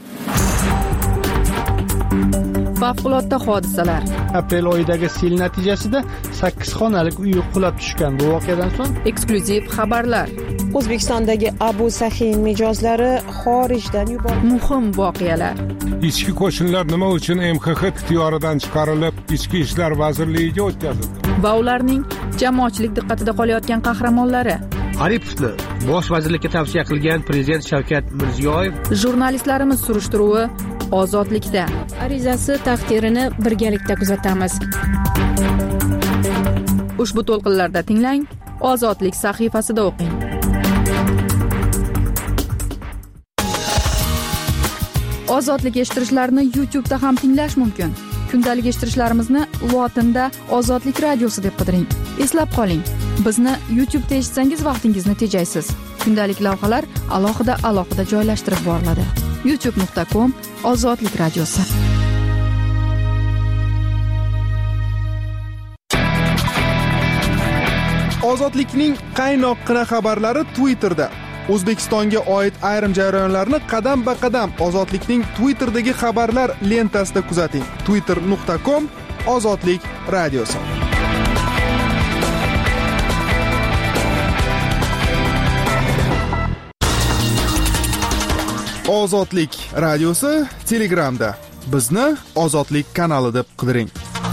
Favqulodda hodisalar. Aprel oyidagi sel natijasida sakkiz xonalik uy qulab tushgan. Bu voqeadan so'ng eksklyuziv xabarlar. O'zbekistondagi Abu Sahin mijozlari xorijdan yuborildi. Muhim voqealar. Ichki qo'shinlar nima uchun M X X ixtiyoridan chiqarilib, Ichki ishlar vazirligiga o'tkazildi? Va ularning jamoatchilik diqqatida qolayotgan qahramonlari. Aripovni bosh vazirlikka tavsiya qilgan prezident Shavkat Mirziyoyev. Jurnalistlarimiz surishtiruvi Ozodlikda. Arizasi taqdirini birgalikda kuzatamiz. Ushbu to'lqinlarda tinglang, Ozodlik sahifasida o'qing. Ozodlik eshittirishlarini YouTube'da ham tinglash mumkin. Kundalik eshittirishlarimizni lotinda Ozodlik radiosi deb qidiring. Eslab qoling, bizni YouTube'da eshitsangiz vaqtingizni tejaysiz. Kundalik lavhalar alohida alohida joylashtirib boriladi. youtube nuqta com Ozodlik radiosi. Ozodlikning qaynoqqina xabarlari Twitterda. O'zbekistonga oid ayrim jarayonlarni qadam-ba-qadam Ozodlikning Twitterdagi xabarlar lentasida kuzating. twitter nuqta com Ozodlik radiosi. Ozodlik radiosi Telegramda. Bizni Ozodlik kanali deb qidiring.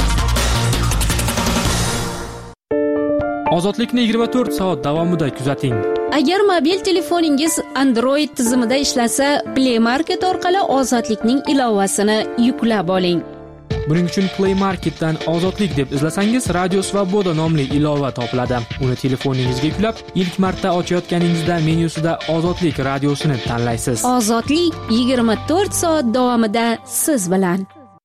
Ozodlikni yigirma to'rt soat davomida kuzating. Agar mobil telefoningiz Android tizimida ishlasa, Play Market orqali Ozodlikning ilovasini yuklab oling. Buning uchun Play Marketdan Ozodlik deb izlasangiz, Radio Svoboda nomli ilova topiladi. Uni telefoningizga yuklab, ilk marta ochayotganingizda menyusida Ozodlik radiosini tanlaysiz. Ozodlik yigirma to'rt soat davomida siz bilan.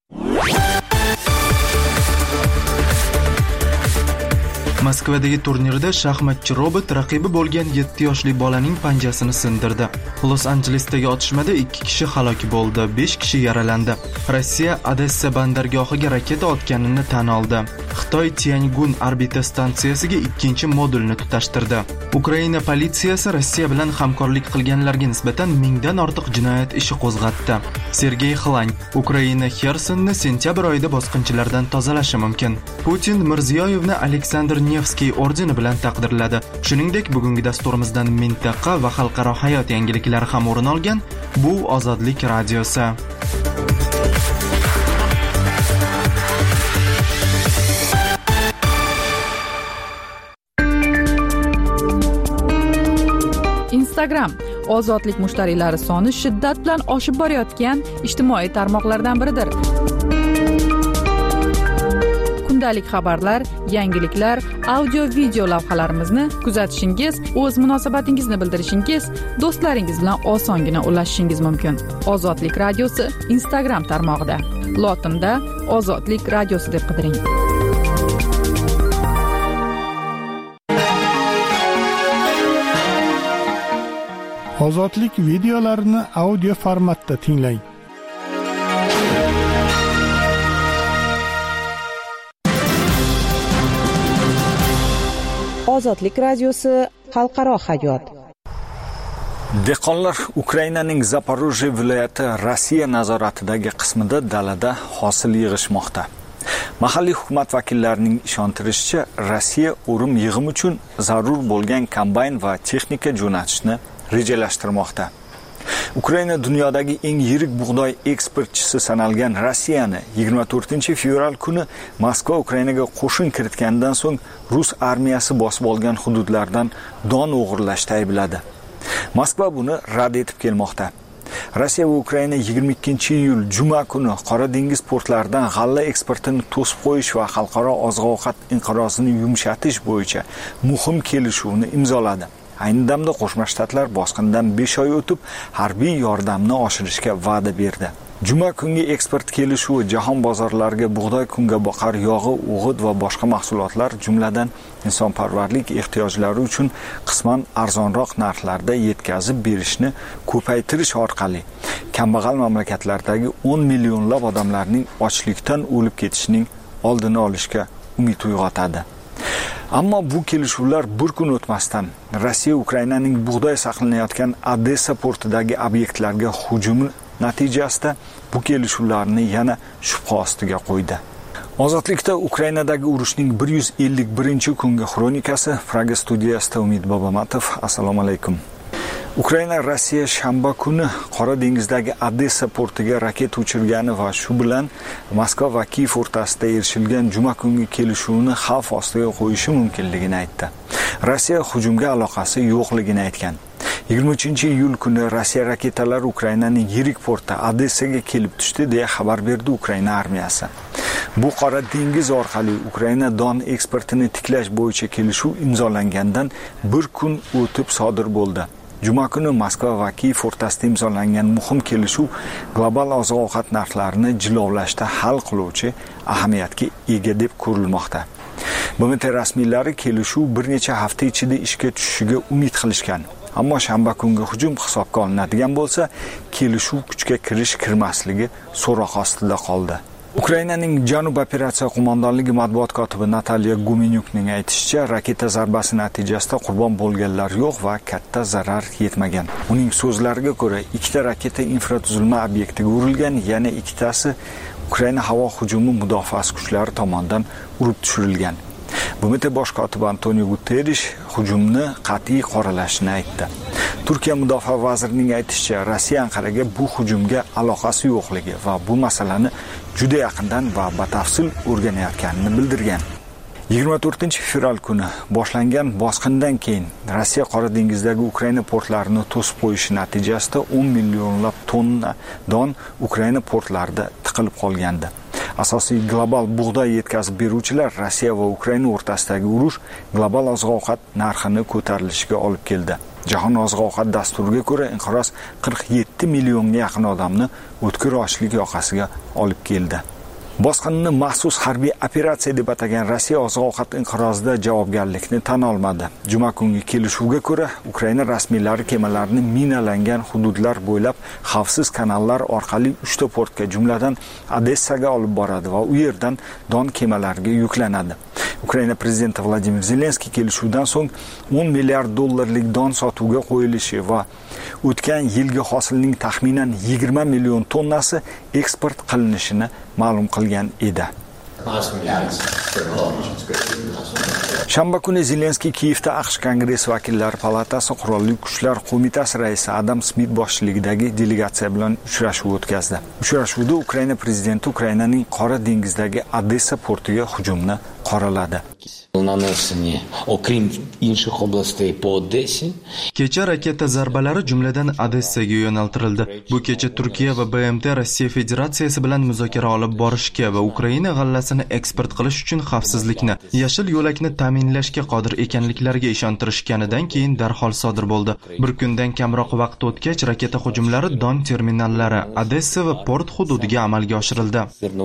Moskvadagi turnirda shaxmatchi robot raqibi bo'lgan yetti yoshli bolaning panjasini sindirdi. Los-Anjelesdagi otishmada ikki kishi halok bo'ldi, besh kishi yaralandi. Rossiya Odessa bandargohiga raketa otganini tan oldi. Xitoy Tiangun orbita stansiyasiga ikkinchi modulni tutashtirdi. Ukraina politsiyasi Rossiya bilan hamkorlik qilganlarga nisbatan mingdan ortiq jinoyat ishi qo'zg'atdi. Sergey Xlany Ukraina Xersonni sentyabr oyida bosqinchilardan tozalashi mumkin. Putin Mirziyoyevni Aleksandr Nevskiy ordeni bilan taqdirladi. Shuningdek, bugungi dasturimizdan mintaqa va xalqaro hayot yangiliklari ham o'rin olgan. Bu Ozodlik radiosi. Instagram ozodlik mushtariylari soni shiddat bilan oshib borayotgan ijtimoiy tarmoqlardan biridir. Kundalik xabarlar, yangiliklar, audio video lavhalarimizni kuzatishingiz, o'z munosabatingizni bildirishingiz, do'stlaringiz bilan osongina ulashishingiz mumkin. Ozodlik radiosi Instagram tarmog'ida. Lotinda Ozodlik radiosi deb qidiring. Ozodlik videolarini audio formatda tinglang. Ozodlik radiosi xalqaro hayot. Dehqonlar Ukrainaning Zaporojye viloyati Rossiya nazoratidagi qismida dalada hosil yig'ishmoqda. Mahalliy hukumat vakillarining ishontirishicha, Rossiya o'rim yig'im uchun zarur bo'lgan kombayn va texnika jo'natishni rejalashtirmoqda. Ukraina dunyodagi eng yirik bug'doy eksportchisi sanalgan Rossiyani yigirma to'rtinchi fevral kuni Moskva Ukrainaga qo'shin kiritgandan so'ng Rus armiyasi bosib olgan hududlardan don o'g'irlashda aybladi. Moskva buni rad etib kelmoqda. Rossiya va Ukraina yigirma ikkinchi iyul juma kuni Qora dengiz portlaridan g'alla eksportini to'sib qo'yish va xalqaro oziq-ovqat inqirozini yumshatish bo'yicha muhim kelishuvni imzoladi. Ayni damda Qo'shma Shtatlar bosqindan besh oy o'tib harbiy yordamni oshirishga va'da berdi. Juma kungi eksport kelishuvi jahon bozorlariga bug'doy kungaboqar yog'i, o'g'it va boshqa mahsulotlar, jumladan insonparvarlik ehtiyojlari uchun qisman arzonroq narxlarda yetkazib berishni ko'paytirish orqali kambag'al mamlakatlardagi o'n millionlab odamlarning ochlikdan o'lib ketishining oldini olishga umid uyg'otadi. Ammo bu kelishuvlar bir kun o'tmasdan Rossiya Ukrainaning bug'doy saqlanayotgan Odessa portidagi obyektlarga hujumi natijasida bu kelishuvlarni yana shubha ostiga qo'ydi. Ozodlikda Ukrainadagi urushning bir yuz ellik birinchi kungi xronikasi. Praga studiyasida Umid Bobomatov. Assalomu alaykum. Ukraina Rossiya shanba kuni Qora dengizdagi Odessa portiga raketa uchirgani va shu bilan Moskva va Kiyev o'rtasida erishilgan juma kungi kelishuvni xavf ostiga qo'yishi mumkinligini aytdi. Rossiya hujumga aloqasi yo'qligini aytgan. yigirma uchinchi iyul kuni Rossiya raketalari Ukrainaning yirik porti Odessaga kelib tushdi deya xabar berdi Ukraina armiyasi. Bu Qora dengiz orqali Ukraina don eksportini tiklash bo'yicha kelishuv imzolangandan bir kun o'tib sodir bo'ldi. Juma kuni Moskva va Kiyev o'rtasida imzolangan muhim kelishuv global oziq-ovqat narxlarini jilovlashda hal qiluvchi ahamiyatga ega deb ko'rilmoqda. B M T rasmiylari kelishuv bir necha hafta ichida ishga tushishiga umid qilishgan. Ammo shanba kungi hujum hisobga olinadigan bo'lsa, kelishuv kuchga kirish kirmasligi so'roq ostida qoldi. Ukrainaning Janub operatsiya qo'mondonligi matbuot kotibi Natalya Gumenyukning aytishicha, raketa zarbasi natijasida qurbon bo'lganlar yo'q va katta zarar yetmagan. Uning so'zlariga ko'ra, ikkita raketa infratuzilma obyektiga urilgan, yana ikkitasi Ukraina havo hujumi mudofaasi kuchlari tomonidan urib tushirilgan. B M T bosh kotibi Antonio Guterres hujumni qat'iy qoralashini aytdi. Turkiya mudofaa vazirining aytishicha, Rossiya Anqaraga bu hujumga aloqasi yo'qligi va bu masalani juda yaqindan va batafsil o'rganayotganini bildirgan. yigirma to'rtinchi fevral kuni boshlangan bosqindan keyin Rossiya Qora dengizdagi Ukraina portlarini to'sib qo'yishi natijasida o'n millionlab tonna don Ukraina portlarida tiqilib qolgandi. Asosiy global bug'doy yetkazib beruvchilar Rossiya va Ukraina o'rtasidagi urush global oziq-ovqat narxini ko'tarilishiga olib keldi. Jahon oziq-ovqat dasturiga ko'ra, inqiroz qirq yetti millionga yaqin odamni o'tkir ochlik yoqasiga olib keldi. Bosqinni maxsus harbiy operatsiya deb atagan Rossiya oziq-ovqat inqirozida javobgarlikni tan olmadi. Juma kungi kelishuvga ko'ra, Ukraina rasmiylari kemalarni minalangan hududlar bo'ylab xavfsiz kanallar orqali uchta portga, jumladan Odessaga olib boradi va u yerdan don kemalariga yuklanadi. Ukraina prezidenti Vladimir Zelenskiy kelishuvdan so'ng o'n milliard dollarlik don sotuvga qo'yilishi va o'tgan yilgi hosilning taxminan yigirma million tonnasi eksport qilinishini ma'lum qilgan edi. Shanba kuni Zelenskiy Kiyevda AQSh Kongress vakillar palatasi Qurolli kuchlar qo'mitasi raisi Adam Smit boshchiligidagi delegatsiya bilan uchrashuv o'tkazdi. Uchrashuvda Ukraina prezidenti Ukrainaning Qora dengizdagi Odessa portiga hujumni qoraladi. Kecha raketa zarbalari jumladan Odessaga yo'naltirildi. Bu kecha Turkiya va B M T Rossiya Federatsiyasi bilan muzokara olib borishga va Ukraina g'allasini eksport qilish uchun xavfsizlikni, yashil yo'lakni ta'minlashga qodir ekanliklariga ishontirishganidan keyin darhol sodir bo'ldi. Bir kundan kamroq vaqt o'tgach, raketa hujumlari Don terminallari, Odessa va port hududiga amalga oshirildi.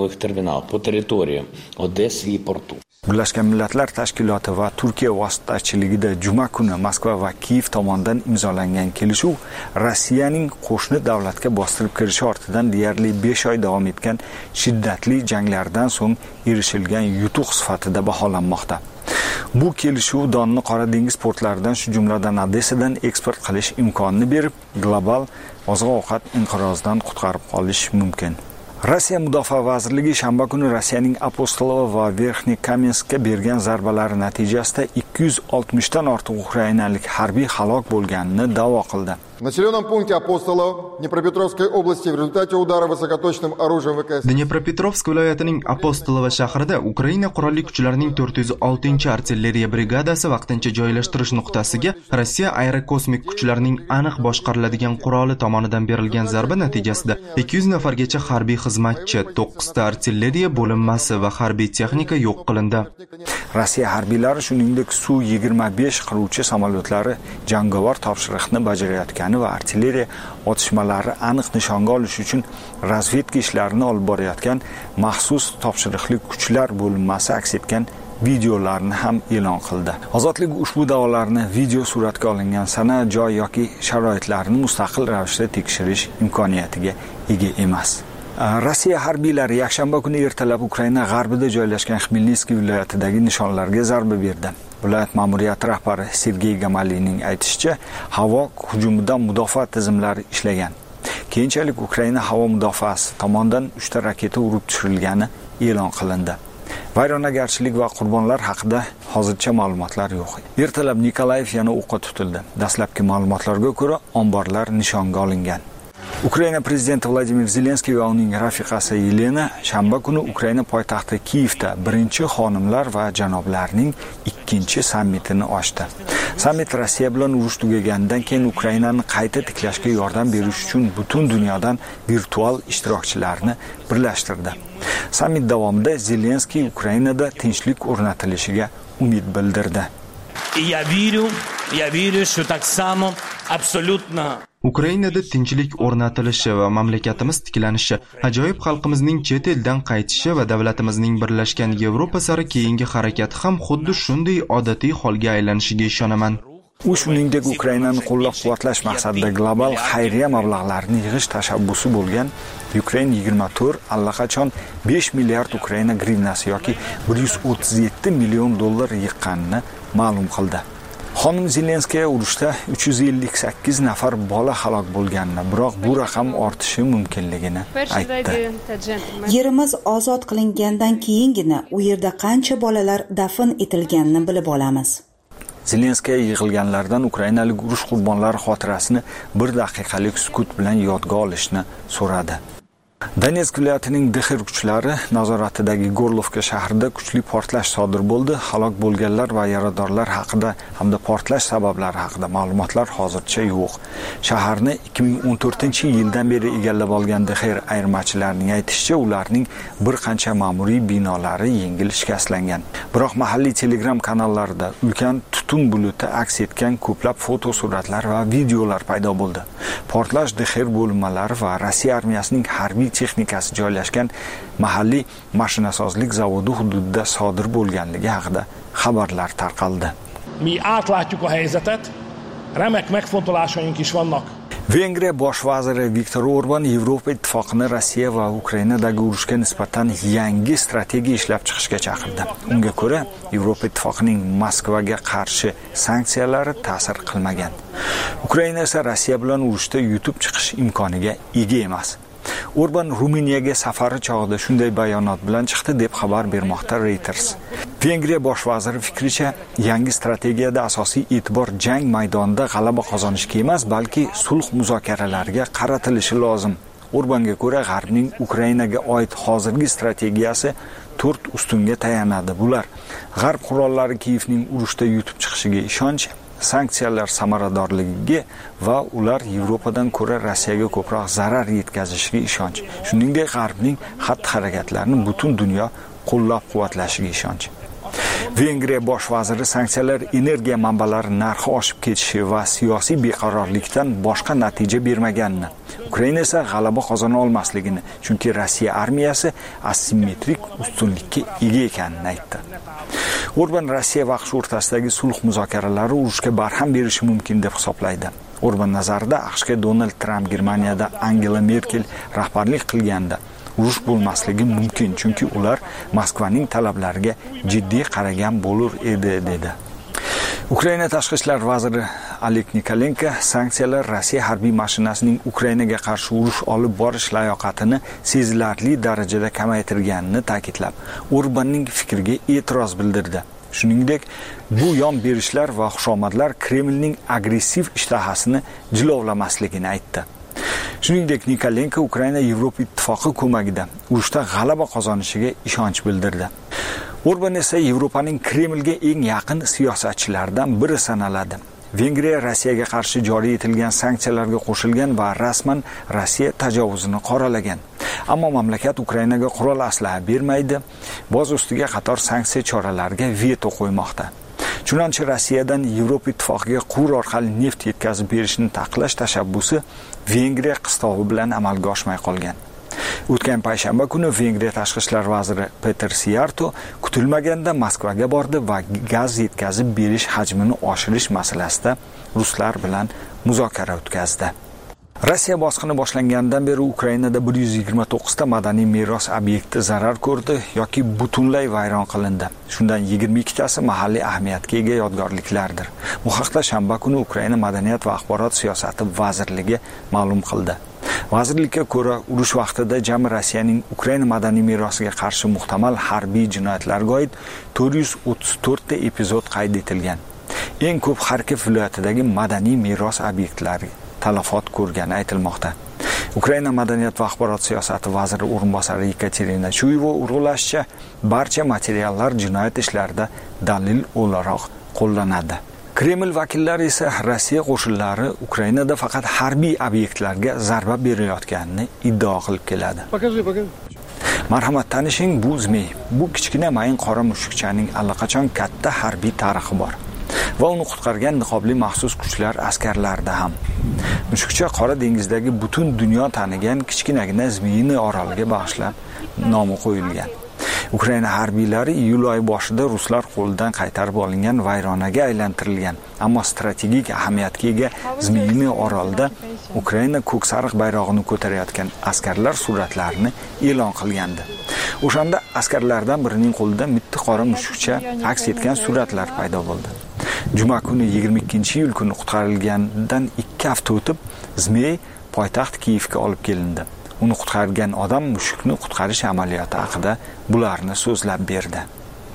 Birlashgan Millatlar Tashkiloti va Turkiya vositachiligida juma kuni Moskva va Kiyev tomonidan imzolangan kelishuv Rossiyaning qo'shni davlatga bostirib kirishi ortidan deyarli besh oy davom etgan shiddatli janglardan so'ng erishilgan yutuq sifatida baholanmoqda. Bu kelishuv donni Qora dengiz portlaridan, shu jumladan Odessadan eksport qilish imkonini berib, global oziq-ovqat inqirozidan qutqarib qolish mumkin. Rossiya Mudofaa vazirligi shanba kuni Rossiyaning Apostolova va Verxniy Kamenskka bergan zarbalari natijasida ikki yuz oltmishdan ortiq ukrainalik harbiy halok bo'lganini da'vo qildi. В населенном пункте Апостолов Днепропетровской области в результате удара высокоточным оружием ВКС. Dnepropetrovsk viloyatining Apostolova shahrida Ukraina qurolli kuchlarining to'rt yuz oltinchi artilleriya brigadasi vaqtincha joylashtirish nuqtasiga Rossiya aerokosmik kuchlarining aniq boshqariladigan quroli tomonidan berilgan zarba natijasida ikki yuz nafargacha harbiy xizmatchi, to'qqizta artilleriya bo'linmasi va harbiy texnika yo'q qilindi. Rossiya harbiylari shuningdek Su yigirma besh qiruvchi samolyotlari jangovar topshiriqni bajarayotgan va artilleriya otishmalari aniq nishonga olish uchun razvedka ishlarini olib borayotgan maxsus topshiriqli kuchlar bo'linmasi aks etgan videolarni ham e'lon qildi. Ozodlik ushbu da'volarni video suratga olingan sana, joy yoki sharoitlarni mustaqil ravishda tekshirish imkoniyatiga ega emas. Rossiya harbiylari yakshanba kuni ertalab Ukraina g'arbida joylashgan Xmelnitskiy viloyatidagi nishonlarga zarba berdi. Viloyat ma'muriyati rahbari Sergey Gamaliyning aytishicha, havo hujumidan mudofaa tizimlari ishlagan. Keyinchalik Ukraina havo mudofaasi tomonidan uchta raketa urib tushirilgani e'lon qilindi. Vayronagarchilik va qurbonlar haqida hozircha ma'lumotlar yo'q. Ertalab Nikolayev yana o'qqa tutildi. Dastlabki ma'lumotlarga ko'ra, omborlar nishonga olingan. Ukraina prezidenti Vladimir Zelenskiy va uning rafiqasi Yelena shanba kuni Ukraina poytaxti Kiyevda birinchi xonimlar va janoblarning ikkinchi sammitini ochdi. Sammit Rossiya bilan urush tugaganidan keyin Ukrainani qayta tiklashga yordam berish uchun butun dunyodan virtual ishtirokchilarni birlashtirdi. Sammit davomida Zelenskiy Ukrainada tinchlik o'rnatilishiga umid bildirdi. Я верю, я верю, что так само абсолютно Ukrainada tinchlik o'rnatilishi va mamlakatimiz tiklanishi, ajoyib xalqimizning chet eldan qaytishi va davlatimizning birlashgan Yevropa sari keyingi harakati ham xuddi shunday odatiy holga aylanishiga ishonaman. U shuningdek Ukrainani qo'llab-quvvatlash maqsadida global xayriya mablag'larini yig'ish tashabbusi bo'lgan Ukraina yigirma to'rt allaqachon besh milliard Ukraina grivnasi yoki bir yuz o'ttiz yetti million dollar yiqqanini ma'lum qildi. Xonim Zelenskiy urushda uch yuz ellik sakkiz nafar bola halok bo'lganini, biroq bu raqam ortishi mumkinligini aytdi. Yerimiz ozod qilingandan keyingina u yerda qancha bolalar dafn etilganini bilib olamiz. Zelenskiy yig'ilganlardan ukrainalik urush qurbonlari xotirasini bir daqiqalik sukut bilan yodga olishni so'radi. Donetsk viloyatining Dixir kuchlari nazoratidagi Gorlovka shahrida kuchli portlash sodir bo'ldi. Halok bo'lganlar va yaradorlar haqida hamda portlash sabablari haqida ma'lumotlar hozircha yo'q. Shaharni ikki ming o'n to'rtinchi yildan beri egallab olgan Dixir ayirmachilarining aytishicha, ularning bir qancha ma'muriy binolari yengil shikastlangan. Biroq mahalliy Telegram kanallarida ulkan tutun buluti aks etgan ko'plab fotosuratlar va videolar paydo bo'ldi. Portlash Dixir bo'linmalari va Rossiya armiyasining harbiy texnikasi joylashgan mahalliy mashinasozlik zavodi hududida sodir bo'lganligi haqida xabarlar tarqaldi. Mi átlátjuk a helyzetet, remek megfontolásaink is vannak. Vengriya bosh vaziri Viktor Orban Yevropa ittifoqini Rossiya va Ukrainadagi urushga nisbatan yangi strategiya ishlab chiqishga chaqirdi. Unga ko'ra, Yevropa ittifoqining Moskvaga qarshi sanksiyalari ta'sir qilmagan. Ukraina esa Rossiya bilan urushda yutib chiqish imkoniga ega emas. Orban Ruminiyaga safari chog'ida shunday bayonot bilan chiqdi deb xabar bermoqda Reuters. Vengriya bosh vaziri fikricha, yangi strategiyada asosiy e'tibor jang maydonida g'alaba qozonishga emas, balki sulh muzokaralariga qaratilishi lozim. Orbanga ko'ra, G'arbning Ukrainaga oid hozirgi strategiyasi to'rt ustunga tayanadi. Bular: G'arb qurollari Kiyevning urushda yutib chiqishiga ishonch, sanksiyalar samaradorligiga va ular Yevropadan ko'ra Rossiyaga ko'proq zarar yetkazishiga ishonch. Shuningdek, G'arbning xatti-harakatlarini butun dunyo qo'llab-quvvatlashiga ishonch. Vengriya bosh vaziri sanksiyalar energiya manbalari narxi oshib ketishi va siyosiy beqarorlikdan boshqa natija bermaganini, Ukraina esa g'alaba qozona olmasligini, chunki Rossiya armiyasi asimmetrik ustunlikka ega ekanini aytdi. Orban Rossiya va AQSh o'rtasidagi sulh muzokaralari urushga barham berishi mumkin deb hisoblaydi. Orban nazarida AQShga Donald Tramp Germaniyada Angela Merkel rahbarlik qilganda urush bo'lmasligi mumkin, chunki ular Moskvaning talablariga jiddiy qaragan bo'lur edi dedi. Ukraina tashqi ishlar vaziri Oleg Nikolenko sanksiyalar Rossiya harbiy mashinasining Ukrainaga qarshi urush olib borish layoqatini sezilarli darajada kamaytirganini ta'kidlab, Orbanning fikriga e'tiroz bildirdi. Shuningdek, bu yon berishlar va xushomadlar Kremlning agressiv ishtahasini jilovlamasligini aytdi. Shuningdek, Nikolenko Ukraina Yevropa ittifoqi ko'magida urushda g'alaba qozonishiga ishonch bildirdi. Orban esa Yevropaning Kremlga eng yaqin siyosatchilaridan biri sanaladi. Vengriya Rossiyaga qarshi joriy etilgan sanksiyalarga qo'shilgan va rasman Rossiya tajovuzini qoralagan. Ammo mamlakat Ukrainaga qurol aslaha bermaydi, boz ustiga qator sanksiya choralariga veto qo'ymoqda. Chunonchi Rossiyadan Yevropa ittifoqiga quvur orqali neft yetkazib berishni taqiqlash tashabbusi Vengriya qistovi bilan amalga oshmay qolgan. O'tgan payshanba kuni Vengriya tashqi ishlar vaziri Peter Siarto kutilmaganda Moskvaga bordi va gaz yetkazib berish hajmini oshirish masalasida ruslar bilan muzokara o'tkazdi. Rossiya bosqini boshlangandan beri Ukrainada bir yuz yigirma to'qqiz ta madaniy meros obyekti zarar ko'rdi yoki butunlay vayron qilindi. Shundan yigirma ikki tasi mahalliy ahamiyatga ega yodgorliklardir. Bu haqda shanba kuni Ukraina madaniyat va axborot siyosati vazirligi ma'lum qildi. Vazirlikka ko'ra, urush vaqtida jami Rossiyaning Ukraina madaniy merosiga qarshi muhtamal harbiy jinoyatlarga oid to'rt yuz o'ttiz to'rt ta epizod qayd etilgan. Eng ko'p Xarkov viloyatidagi madaniy meros obyektlari talafot ko'rgani aytilmoqda. Ukraina madaniyat va axborot siyosati vaziri o'rinbosari Yekaterina Chuyeva urg'ulashicha, barcha materiallar jinoyat ishlarida dalil o'laroq qo'llanadi. Kreml vakillari esa Rossiya qo'shinlari Ukrainada faqat harbiy obyektlarga zarba berayotganini iddao qilib keladi. Marhamat, tanishing, bu Zmey. Bu kichkina mayin qora mushukchaning allaqachon katta harbiy tarixi bor. Va uni qutqargan niqobli maxsus kuchlar askarlarida ham. Mushukcha Qora dengizdagi butun dunyo tanigan kichkinagina Zmeyni oroliga bag'ishlab nomi qo'yilgan. Ukraina harbiylari iyul oyi boshida ruslar qo'lidan qaytarib olingan vayronaga aylantirilgan, ammo strategik ahamiyatga ega Zmeyni orolida Ukraina ko'k sariq bayrog'ini ko'tarayotgan askarlar suratlarini e'lon qilgandi. O'shanda askarlardan birining qo'lida mitti qora mushukcha aks etgan suratlar paydo bo'ldi. Juma kuni yigirma ikkinchi iyul kuni qutqarilgandan ikki hafta o'tib, Zmey poytaxt Kiyevga olib kelindi. Uni qutqargan odam mushukni qutqarish amaliyoti haqida bularni so'zlab berdi.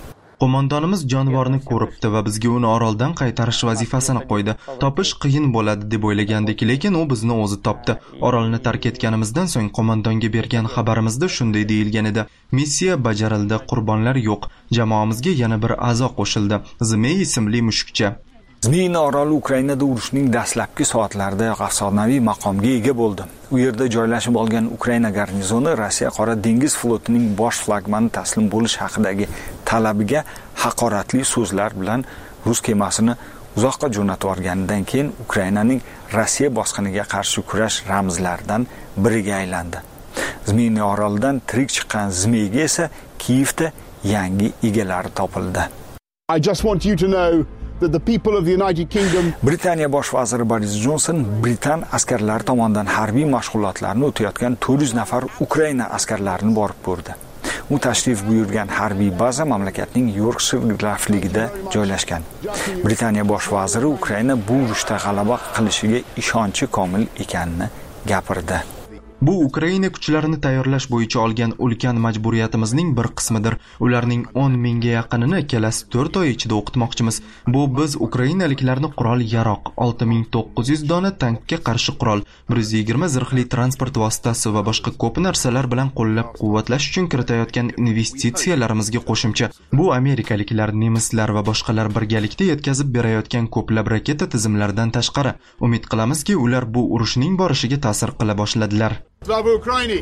Qo'mondonimiz jonivorni ko'ribdi va bizga uni oroldan qaytarish vazifasini qo'ydi. Topish qiyin bo'ladi deb o'ylagandik, lekin u bizni o'zi topdi. Orolni tark etganimizdan so'ng qo'mondonga bergan xabarimizda shunday deyilgan edi: missiya bajarildi, qurbonlar yo'q. Jamoamizga yana bir a'zo qo'shildi. Zmey ismli mushukcha. Zmeyna oroli Ukrainada urushning dastlabki soatlarida afsonaviy maqomga ega bo'ldi. U yerda joylashib olgan Ukraina garnizoni Rossiya Qora dengiz flotining bosh flagmani taslim bo'lish haqidagi talabiga haqoratli so'zlar bilan rus kemasini uzoqqa jo'natib yuborganidan keyin Ukrainaning Rossiya bosqiniga qarshi kurash ramzlaridan biriga aylandi. Zmeyna orolidan tirik chiqqan zmeyga esa Kiyevda yangi egalari topildi. I just want you to know that the people of the United Kingdom Britaniya bosh vaziri Boris Johnson Britan askarlari tomonidan harbiy mashg'ulotlarni o'tayotgan to'rt yuz nafar Ukraina askarlarini borib ko'rdi. U tashrif buyurgan harbiy baza mamlakatning Yorkshire grafligida joylashgan. Britaniya bosh vaziri Ukraina bu urushda g'alaba qilishiga ishonchi komil ekanini gapirdi. Bu Ukraina kuchlarini tayyorlash bo'yicha olgan ulkan majburiyatimizning bir qismidir. Ularning o'n mingga yaqinini kelasi to'rt oy ichida o'qitmoqchimiz. Bu biz ukrainaliklarni qurol-yaroq, olti ming to'qqiz yuz dona tankga qarshi qurol, bir yuz yigirma zirhli transport vositasi va boshqa ko'p narsalar bilan qo'llab-quvvatlash uchun kiritayotgan investitsiyalarimizga qo'shimcha. Bu amerikaliklar, nemislar va boshqalar birgalikda yetkazib berayotgan ko'plab raketa tizimlaridan tashqari. Umid qilamizki, ular bu urushning borishiga ta'sir qila boshladilar. Slava Ukraini!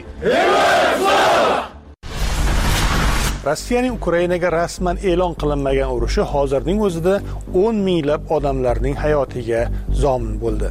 Rossiyaning Ukrainaga rasman e'lon qilinmagan urushi hozirning o'zida o'n minglab odamlarning hayotiga zomin bo'ldi.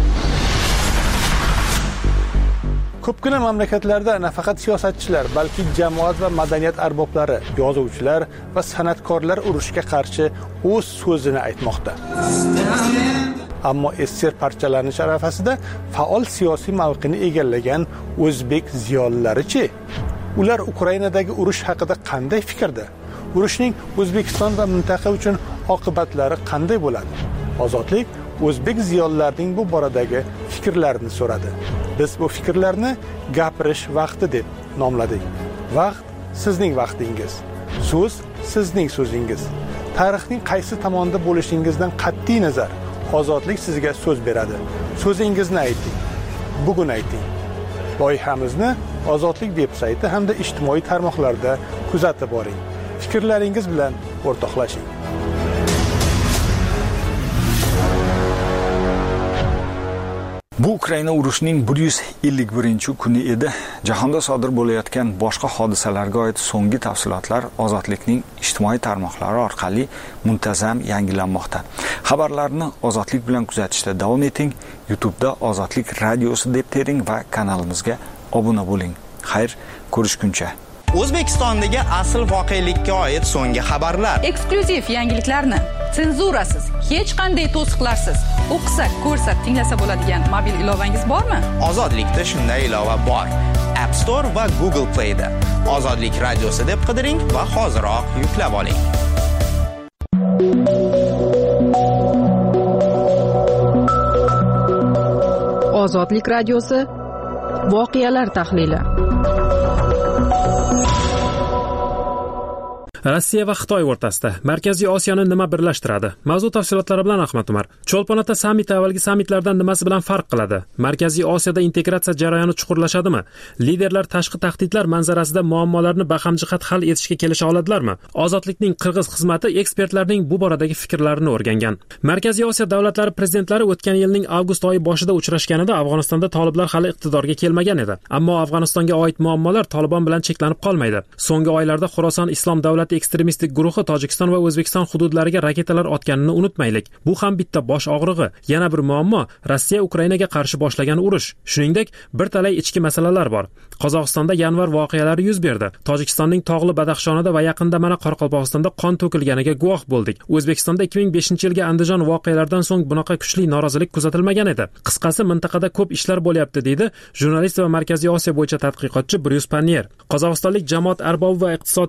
Ko'pgina mamlakatlarda nafaqat siyosatchilar, balki jamoat va madaniyat arboblari, yozuvchilar va san'atkorlar urushga qarshi o'z so'zini aytmoqda. Ammo essier parchalanish arafasida faol siyosiy mavqeni egallagan o'zbek ziyolilari-chi? Ular Ukrainadagi urush haqida qanday fikrda? Urushning O'zbekiston va mintaqa uchun oqibatlari qanday bo'ladi? Ozodlik o'zbek ziyolilarining bu boradagi fikrlarini so'radi. Biz bu fikrlarni gapirish vaqti deb nomladik. Vaqt sizning vaqtingiz. So'z sizning so'zingiz. Tarixning qaysi tomonda bo'lishingizdan qat'iy nazar Ozodlik sizga so'z beradi. So'zingizni ayting. Bugun ayting. Loyihamizni Ozodlik veb-sayti hamda ijtimoiy tarmoqlarda kuzatib boring. Fikrlaringiz bilan o'rtoqlashing. Bu Ukraina urushining bir yuz ellik birinchi kuni edi. Jahonda sodir bo'layotgan boshqa hodisalarga oid so'nggi tafsilotlar Ozodlikning ijtimoiy tarmoqlari orqali muntazam yangilanmoqda. Xabarlarni Ozodlik bilan kuzatishda davom eting. YouTube'da Ozodlik radiosi deb tering va kanalimizga obuna bo'ling. Xayr, ko'rishguncha. O'zbekistondagi asl voqelikka oid so'nggi xabarlar, eksklyuziv yangiliklarni senzurasiz, hech qanday to'siqlarsiz o'qisak, ko'rsak, tinglasa bo'ladigan mobil ilovangiz bormi? Ozodlikda shunday ilova bor. App Store va Google Play da Ozodlik radiosi deb qidiring va hoziroq yuklab oling. Ozodlik radiosi voqealar tahlili. Rossiya va Xitoy o'rtasida Markaziy Osiyoni nima birlashtiradi? Mavzu tafsilotlari bilan Ahmad Umar. Cho'lponota sammiti avvalgi sammitlardan nimasi bilan farq qiladi? Markaziy Osiyada integratsiya jarayoni chuqurlashadimi? Liderlar tashqi tahdidlar manzarasida muammolarni baham-jihat hal etishga kelisha oladilarmi? Ozodlikning qirg'iz xizmati ekspertlarning bu boradagi fikrlarini o'rgangan. Markaziy Osiyo davlatlari prezidentlari o'tgan yilning avgust oyi boshida uchrashganida Afg'onistonda toliblar hali iqtidorga kelmagan edi. Ammo Afg'onistonga oid muammolar Tolibon bilan cheklanib qolmaydi. So'nggi oylarda Xorason Islom davlati ekstremistik guruhi Tojikiston va O'zbekiston hududlariga raketalar otganini unutmaylik. Bu ham bitta bosh og'rig'i. Yana bir muammo Rossiya Ukrainaga qarshi boshlagan urush. Shuningdek, bir talay ichki masalalar bor. Qozog'istonda yanvar voqealari yuz berdi. Tojikistonning tog'li Badaxshonida va yaqinda mana Qoraqalpog'istonda qon to'kilganiga guvoh bo'ldik. O'zbekistonda ikki ming beshinchi yilgi Andijon voqealaridan so'ng bunaqa kuchli norozilik kuzatilmagan edi. Qisqasi, mintaqada ko'p ishlar bo'lyapti, deydi jurnalist va Markaziy Osiyo bo'yicha tadqiqotchi Bryus Pannier. Qozog'istonlik jamoat arbobi va iqtisodchi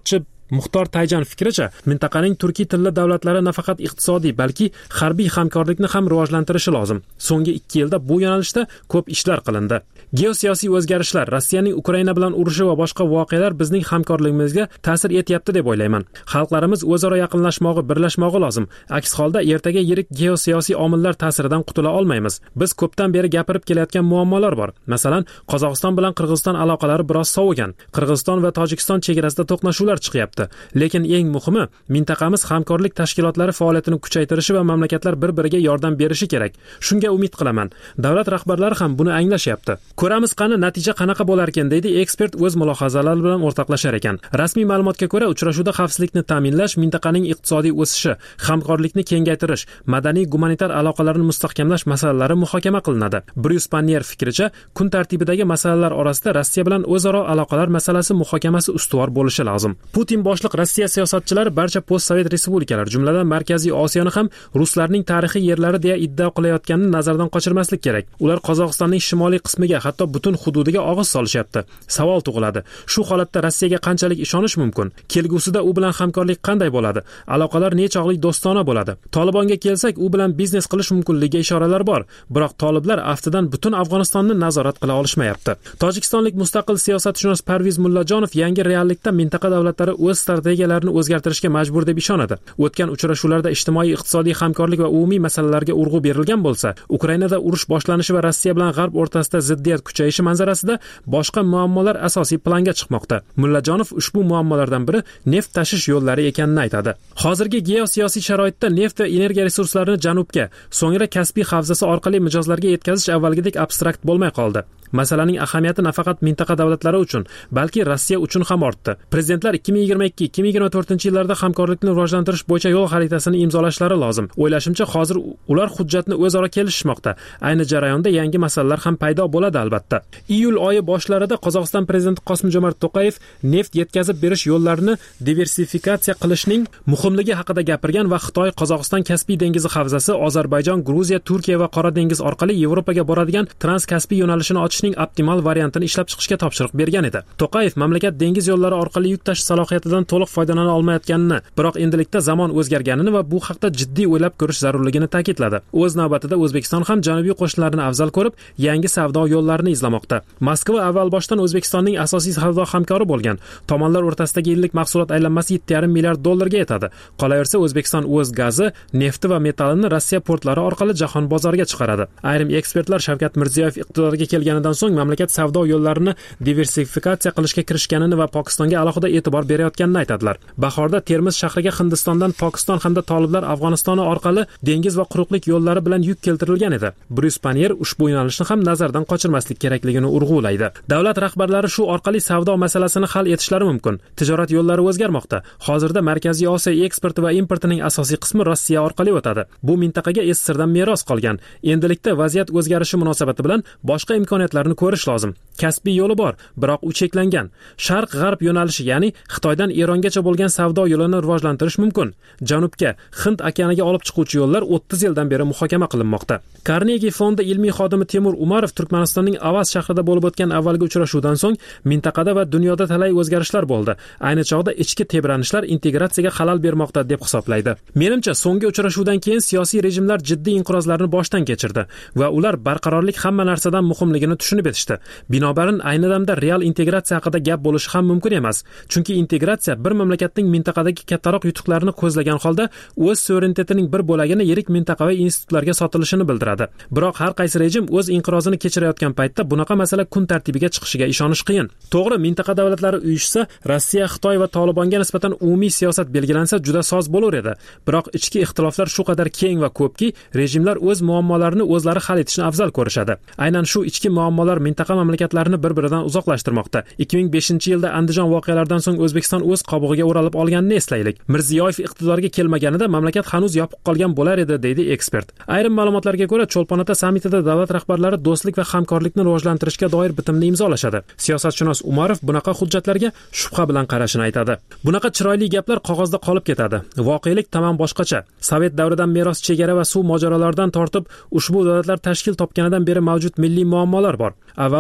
Muxtor Tayjan fikricha, mintaqaning turkiy tilli davlatlari nafaqat iqtisodiy, balki harbiy hamkorlikni ham rivojlantirishi lozim. So'nggi ikki yilda bu yo'nalishda ko'p ishlar qilindi. Geosiyosiy o'zgarishlar, Rossiyaning Ukraina bilan urushi va boshqa voqealar bizning hamkorligimizga ta'sir etyapti deb o'ylayman. Xalqlarimiz o'zaro yaqinlashmog'i, birlashmog'i lozim. Aks holda ertaga yirik geosiyosiy omillar ta'siridan qutula olmaymiz. Biz ko'pdan beri gapirib kelayotgan muammolar bor. Masalan, Qozog'iston bilan Qirg'iziston aloqalari biroz sovigan. Qirg'iziston va Tojikiston chegarasida to'qnashuvlar chiqyapti. Lekin eng muhimi, mintaqamiz hamkorlik tashkilotlari faoliyatini kuchaytirishi va mamlakatlar bir-biriga yordam berishi kerak. Shunga umid qilaman. Davlat rahbarlari ham buni anglashyapti. Ko'ramiz qani natija qanaqa bo'lar ekan, deydi ekspert o'z mulohazalari bilan o'rtoqlashar ekan. Rasmiy ma'lumotga ko'ra, uchrashuvda xavfsizlikni ta'minlash, mintaqaning iqtisodiy o'sishi, hamkorlikni kengaytirish, madaniy-gumanitar aloqalarni mustahkamlash masalalari muhokama qilinadi. Bryus Pannier fikricha, kun tartibidagi masalalar orasida Rossiya bilan o'zaro aloqalar masalasi muhokamasi ustuvor bo'lishi lozim. Putin boshliq Rossiya siyosatchilari barcha postsovet respublikalar, jumladan Markaziy Osiyoni ham ruslarning tarixiy yerlari deya iddao qilayotganini nazardan qochirmaslik kerak. Ular Qozog'istonning shimoliy qismiga, hatto butun hududiga og'iz solishyapti. Savol tug'iladi. Shu holatda Rossiyaga qanchalik ishonish mumkin? Kelgusida u bilan hamkorlik qanday bo'ladi? Aloqalar nechog'lik do'stona bo'ladi? Tolibonga kelsak, u bilan biznes qilish mumkinligiga ishoralar bor. Biroq toliblar aftidan butun Afg'onistonni nazorat qila olishmayapti. Tojikistonlik mustaqil siyosatshunos Parviz Mullajonov yangi reallikda mintaqa davlatlari o'z strategiyalarini o'zgartirishga majbur deb ishonadi. O'tgan uchrashuvlarda ijtimoiy-iqtisodiy hamkorlik va umumiy masalalarga urg'u berilgan bo'lsa, Ukrainada urush boshlanishi va Rossiya bilan G'arb o'rtasida ziddiyat kuchayishi manzarasida boshqa muammolar asosiy planga chiqmoqda. Mullajonov ushbu muammolardan biri neft tashish yo'llari ekanini aytadi. Hozirgi geosiyosiy sharoitda neft va energiya resurslarini janubga, so'ngra Kaspiy havzasi orqali mijozlarga yetkazish avvalgidek abstrakt bo'lmay qoldi. Masalaning ahamiyati nafaqat mintaqa davlatlari uchun, balki Rossiya uchun ham ortdi. Prezidentlar ikki ming yigirma ikki ikki ming yigirma to'rtinchi yillarda hamkorlikni rivojlantirish bo'yicha yo'l xaritasini imzolashlari lozim. O'ylashimcha, hozir ular hujjatni o'zaro kelishishmoqda. Ayni jarayonda yangi masalalar ham paydo bo'ladi albatta. Iyul oyi boshlarida Qozog'iston prezidenti Qosim-Jomart To'qayev neft yetkazib berish yo'llarini diversifikatsiya qilishning muhimligi haqida gapirgan va Xitoy, Qozog'iston Kaspiy dengizi havzasi, Ozarbayjon, Gruziya, Turkiya va Qora dengiz orqali Yevropaga boradigan Trans-Kaspiy yo'nalishini ochishning optimal variantini ishlab chiqishga topshiriq bergan edi. To'qayev mamlakat dengiz yo'llari orqali yuk tashish salohiyatidan to'liq foydalana olmayotganini, biroq endilikda zamon o'zgarganini va bu haqda jiddiy o'ylab ko'rish zarurligini ta'kidladi. O'z navbatida O'zbekiston ham janubiy qo'shnilarini afzal ko'rib, yangi savdo yo'llarini izlamoqda. Moskva avval boshdan O'zbekistonning asosiy savdo hamkori bo'lgan. Tomonlar o'rtasidagi yillik mahsulot aylanmasi yetti yarim milliard dollarga yetadi. Qolaversa, O'zbekiston o'z gazi, nefti va metallini Rossiya portlari orqali jahon bozoriga chiqaradi. Ayrim ekspertlar Shavkat Mirziyoyev iqtidorga kelganidan so'ng mamlakat savdo yo'llarini diversifikatsiya qilishga kirishganini va Pokistonga alohida e'tibor berayotganini aytadilar. Bahorda Termiz shahriga Hindistondan Pokiston hamda toliblar Afg'onistoni orqali dengiz va quruqlik yo'llari bilan yuk keltirilgan edi. Bryus Pannier ushbu yo'nalishni ham nazardan qochirmaslik kerakligini urg'ulaydi. Davlat rahbarlari shu orqali savdo masalasini hal etishlari mumkin. Tijorat yo'llari o'zgarmoqda. Hozirda Markaziy Osiyo eksporti va importining asosiy qismi Rossiya orqali o'tadi. Bu mintaqaga S S R dan meros qolgan. Endilikda vaziyat o'zgarishi munosabati bilan boshqa imkoniyatlarni ko'rish lozim. Kaspiy yo'li bor, biroq u cheklangan. Sharq-g'arb yo'nalishi, ya'ni Xitoydan Erongacha bo'lgan savdo yo'lini rivojlantirish mumkin. Janubga, Hind okeaniga olib chiquvchi yo'llar o'ttiz yildan beri muhokama qilinmoqda. Carnegie fondi ilmiy xodimi Temur Umarov Turkmanistonning Avaz shahrida bo'lib o'tgan avvalgi uchrashuvdan so'ng mintaqada va dunyoda talay o'zgarishlar bo'ldi. Ayni chog'da ichki tebranishlar integratsiyaga xalal bermoqda deb hisoblaydi. Menimcha, so'nggi uchrashuvdan keyin siyosiy rejimlar jiddiy inqirozlarni boshdan kechirdi va ular barqarorlik hamma narsadan muhimligini tushunib etishdi. Binobarin ayni damda real integratsiya haqida gap bo'lishi ham mumkin emas. Chunki integratsiya bir mamlakatning mintaqadagi kattaroq yutuqlarini ko'zlagan holda o'z suverenitetining bir bo'lagini yirik mintaqaviy institutlarga sotilishini bildiradi. Biroq har qaysi rejim o'z inqirozini kechirayotgan paytda bunaqa masala kun tartibiga chiqishiga ishonish qiyin. To'g'ri, mintaqa davlatlari uyushsa, Rossiya, Xitoy va Tolibonga nisbatan umumiy siyosat belgilansa juda soz bo'lar edi. Biroq ichki ixtiloflar shu qadar keng va ko'pki, rejimlar o'z muammolarini o'zlari hal etishni afzal ko'rishadi. Aynan shu ichki muammolar mintaqa mamlakatlarini bir-biridan uzoqlashtirmoqda. ikki ming beshinchi yilda Andijon voqealaridan so'ng O'zbekiston o'z qobig'iga o'ralib olganini eslaylik. Mirziyoyev iqtidorga kelmaganida mamlakat hanuz yopiq qolgan bo'lar edi, deydi ekspert. Ayrim ma'lumotlarga ko'ra, Cho'lpon-ota sammitida davlat rahbarlari do'stlik va hamkorlikni rivojlantirishga doir bitimni imzolashadi. Siyosatshunos Umarov bunaqa hujjatlarga shubha bilan qarashini aytadi. Bunaqa chiroyli gaplar qog'ozda qolib ketadi. Voqelik tamom boshqacha. Sovet davridan meros chegara va suv mojarolaridan tortib, ushbu davlatlar tashkil topganidan beri mavjud milliy muammolar bor. Avvalo, shularga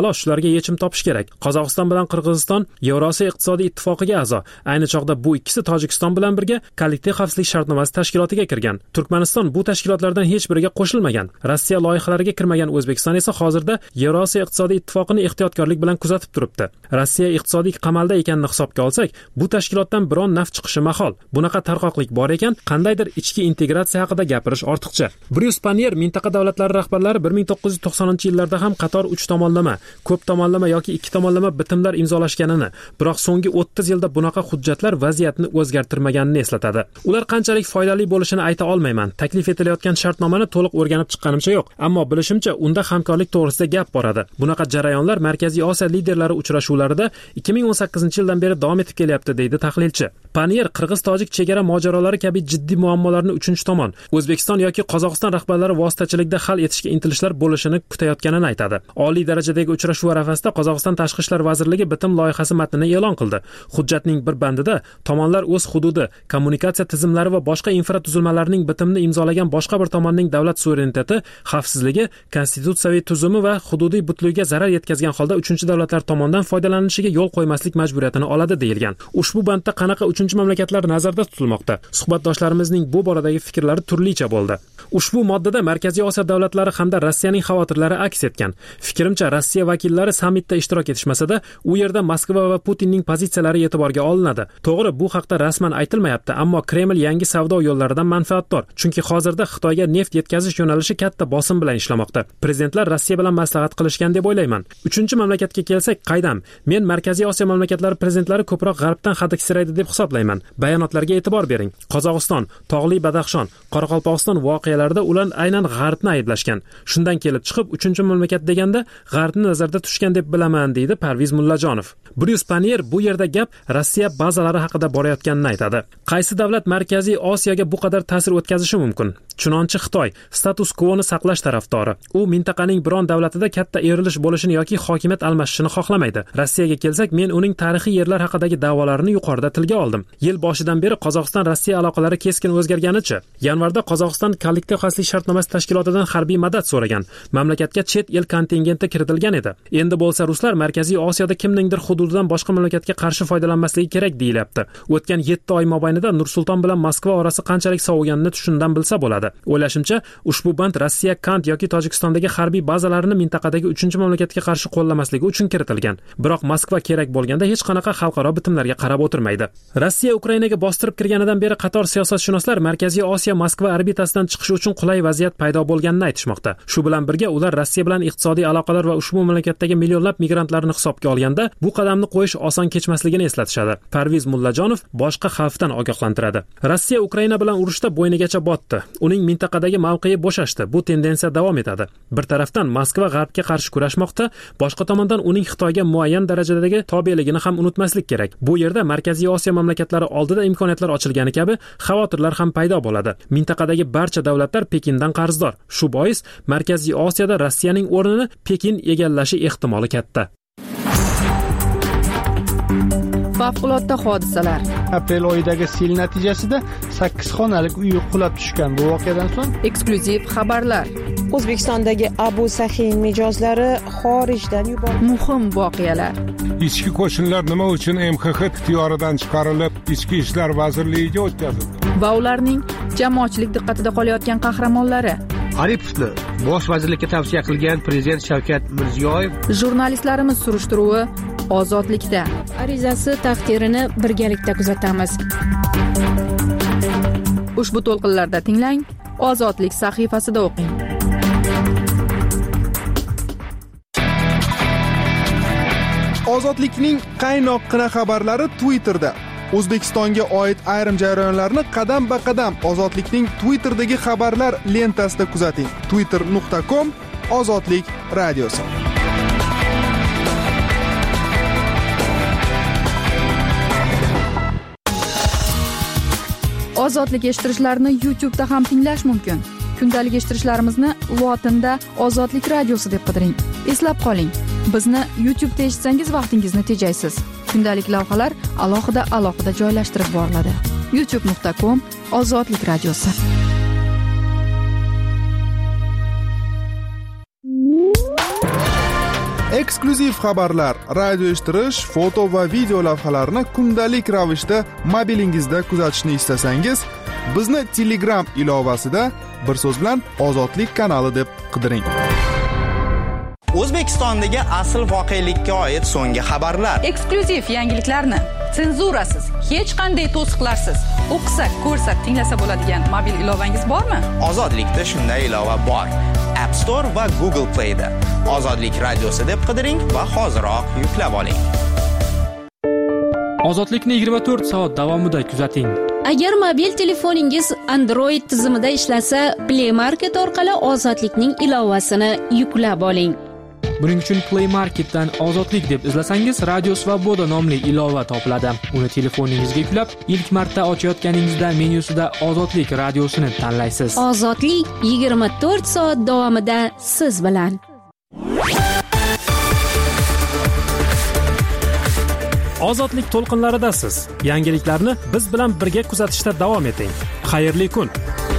muammolariga yechim topish kerak. Qozog'iston bilan Qirg'iziston Yevrosiyo iqtisodiy ittifoqiga a'zo. Ayni chog'da bu ikkisi Tojikiston bilan birga kollektiv xavfsizlik shartnomasi tashkilotiga kirgan. Turkmaniston bu tashkilotlardan hech biriga qo'shilmagan. Rossiya loyihalariga kirmagan O'zbekiston esa hozirda Yevrosiyo iqtisodiy ittifoqini ehtiyotkorlik bilan kuzatib turibdi. Rossiya iqtisodiy qamalda ekanini hisobga olsak, bu tashkilotdan biron naf chiqishi mahol. Bunaqa tarqoqlik bor ekan, qandaydir ichki integratsiya haqida gapirish ortiqcha. Bryus Panier mintaqa davlatlari rahbarlari bir ming to'qqiz yuz to'qsoninchi yillarda ham qator uch tomonlama, ko'p tomonlama yoki ikki tomonlama bitimlar imzolashganini, biroq so'nggi o'ttiz yilda bunaqa hujjatlar vaziyatni o'zgartirmaganini eslatadi. Ular qanchalik foydali bo'lishini ayta olmayman. Taklif etilayotgan shartnomani to'liq o'rganib chiqqanimcha yo'q, ammo bilishimcha unda hamkorlik to'g'risida gap boradi. Bunaqa jarayonlar Markaziy Osiyo liderlari uchrashuvlarida ikki ming o'n sakkizinchi yildan beri davom etib kelyapti, deydi tahlilchi. Panier qirg'iz-tojik chegara mojarolari kabi jiddiy muammolarni uchinchi tomon, O'zbekiston yoki Qozog'iston rahbarlari vositachilikda hal etishga intilishlar bo'lishini kutayotganini aytadi. Oliy darajadagi uchrashuv arafasida Qozog'iston tashqi ishlar vazirligi bitim loyihasi matnini e'lon qildi. Hujjatning bir bandida tomonlar o'z hududi, kommunikatsiya tizimlari va boshqa infratuzilmalarning bitimni imzolagan boshqa bir tomonning davlat suvereniteti, xavfsizligi, konstitutsiyaviy tuzumi va hududiy butligiga zarar yetkazgan holda uchinchi davlatlar tomonidan foydalanishiga yo'l qo'ymaslik majburiyatini oladi deyilgan. Ushbu bandda qanaqa uchinchi mamlakatlar nazarda tutilmoqda? Suhbatdoshlarimizning bu boradagi fikrlari turlicha bo'ldi. Ushbu moddada Markaziy Osiyo davlatlari hamda Rossiyaning xavotirlari aks etgan. Fikrimcha, Rossiya vakillari sammitda ishtirok etishmasa-da, u yerda Moskva va Putinning pozitsiyalari e'tiborga olinadi. To'g'ri, bu haqda rasman aytilmayapti, ammo Kreml yangi savdo yo'llaridan manfaatdor. Chunki hozirda Xitoyga neft yetkazish yo'nalishi katta bosim bilan ishlamoqda. Prezidentlar Rossiya bilan maslahat qilishgan deb o'ylayman. Uchinchi mamlakatga kelsak, qaydam? Men Markaziy Osiyo mamlakatlari prezidentlari ko'proq g'arbdan hadiksiraydi deb hisoblayman. Bayonotlarga e'tibor bering. Qozog'iston, Tog'li Badaxshon, Qoraqalpog'iston voqealarida ular aynan g'arbni ayblashgan. Shundan kelib chiqib, uchinchi mamlakat deganda g'arbni nazarda tutishgan deb bilaman, deydi Parviz Mullajonov. Bryus Panier bu yerda gap Rossiya bazalari haqida borayotganini aytadi. Qaysi davlat Markaziy Osiyoga bu qadar ta'sir o'tkazishi mumkin? Chunonchi Xitoy status quo-ni saqlash tarafdori. U mintaqaning biron davlatida katta erilish bo'lishini yoki hokimiyat almashishini xohlamaydi. Rossiyaga kelsak, men uning tarixiy yerlar haqidagi da'volarini yuqorida tilga oldim. Yil boshidan beri Qozog'iston-Rossiya aloqalari keskin o'zgarganicha. Yanvarda Qozog'iston kollektiv xavfsizlik shartnomasi tashkilotidan harbiy madad so'ragan. Mamlakatga chet el kontingenti kiritilgan edi. Endi bo'lsa ruslar Markaziy Osiyoda kimningdir hududidan boshqa mamlakatga qarshi foydalanmasligi kerak deyilyapti. O'tgan yetti oy mobaynida Nur-Sulton bilan Moskva orasi qanchalik soviganini tushundan bilsa bo'ladi. O'ylashimcha, ushbu band Rossiya Kant yoki Tojikistondagi harbiy bazalarini mintaqadagi uchinchi mamlakatga qarshi qo'llamasligi uchun kiritilgan. Biroq Moskva kerak bo'lganda hech qanaqa xalqaro bitimlarga qarab o'tirmaydi. Rossiya Ukrainaga bostirib kirganidan beri qator siyosatshunoslar Markaziy Osiyo Moskva orbitasidan chiqish uchun qulay vaziyat paydo bo'lganini aytishmoqda. Shu bilan birga ular Rossiya bilan iqtisodiy aloqalar va ushbu mamlakatdagi millionlab migrantlarni hisobga olganda bu qadamni qo'yish oson kechmasligini eslatishadi. Parviz Mullajonov boshqa xavfdan ogohlantiradi. Rossiya Ukraina bilan urushda bo'ynigacha botdi. Uning mintaqadagi mavqei bo'shashdi. Bu tendensiya davom etadi. Bir tarafdan Moskva g'arbga qarshi kurashmoqda, boshqa tomondan uning Xitoyga muayyan darajadagi tobeligini ham unutmaslik kerak. Bu yerda Markaziy Osiyo mamlakatlari oldida imkoniyatlar ochilgani kabi xavotirlar ham paydo bo'ladi. Mintaqadagi barcha davlatlar Pekindan qarzdor. Shu bois Markaziy Osiyoda Rossiyaning o'rnini Pekin egallashi ehtimoli katta. Favqulodda hodisalar. Aprel oyidagi sel natijasida sakkiz xonalik uy qulab tushgan. Bu voqeadan so'ng eksklyuziv xabarlar. O'zbekistondagi Abu Sahiy mijozlari xorijdan yuborildi. Muhim voqealar. Ichki qo'shinlar nima uchun M X X ixtiyoridan chiqarilib, Ichki ishlar vazirligiga o'tkazildi? Va ularning jamoatchilik diqqatida qolayotgan qahramonlari. Aripovni bosh vazirlikka tavsiya qilgan prezident Shavkat Mirziyoyev. Jurnalistlarimiz surishtiruvi Ozodlikda. Arizasi taqdirini birgalikda kuzatamiz. Ushbu to'lqinlarda tinglang, Ozodlik sahifasida o'qing. Ozodlikning qaynoqqina xabarlari Twitterda. O'zbekistonga oid ayrim jarayonlarni qadam-ba-qadam Ozodlikning Twitterdagi xabarlar lentasida kuzating. twitter nuqta com Ozodlik radiosi. Ozodlik eshittirishlarini YouTube'da ham tinglash mumkin. Kundalik eshittirishlarimizni lotinda Ozodlik radiosi deb qidiring. Eslab qoling, bizni YouTube'da eshitsangiz vaqtingizni tejaysiz. Kundalik lavhalar alohida alohida joylashtirib boriladi. youtube nuqta com Ozodlik radiosi. eksklyuziv xabarlar, radio eshittirish, foto va video lavhalarni kundalik ravishda mobilingizda kuzatishni istasangiz, bizni Telegram ilovasida bir so'z bilan Ozodlik kanali deb qidiring. O'zbekistondagi asl voqelikka oid so'nggi xabarlar, eksklyuziv yangiliklarni senzurasiz, hech qanday to'siqlarsiz o'qisak, ko'rsak, tinglasa bo'ladigan mobil ilovangiz bormi? Ozodlikda shunday ilova bor. App Store va Google Play da Ozodlik radiosi deb qidiring va hoziroq yuklab oling. Ozodlikni yigirma to'rt soat davomida kuzating. Agar mobil telefoningiz Android tizimida ishlasa, Play Market orqali Ozodlikning ilovasini yuklab oling. Buning uchun Play Marketdan Ozodlik deb izlasangiz, Radio Svoboda nomli ilova topiladi. Uni telefoningizga yuklab, ilk marta ochayotganingizda menyusida Ozodlik radiosini tanlaysiz. Ozodlik yigirma to'rt soat davomida siz bilan. Ozodlik to'lqinlaridasiz. Yangiliklarni biz bilan birga kuzatishda davom eting. Xayrli kun.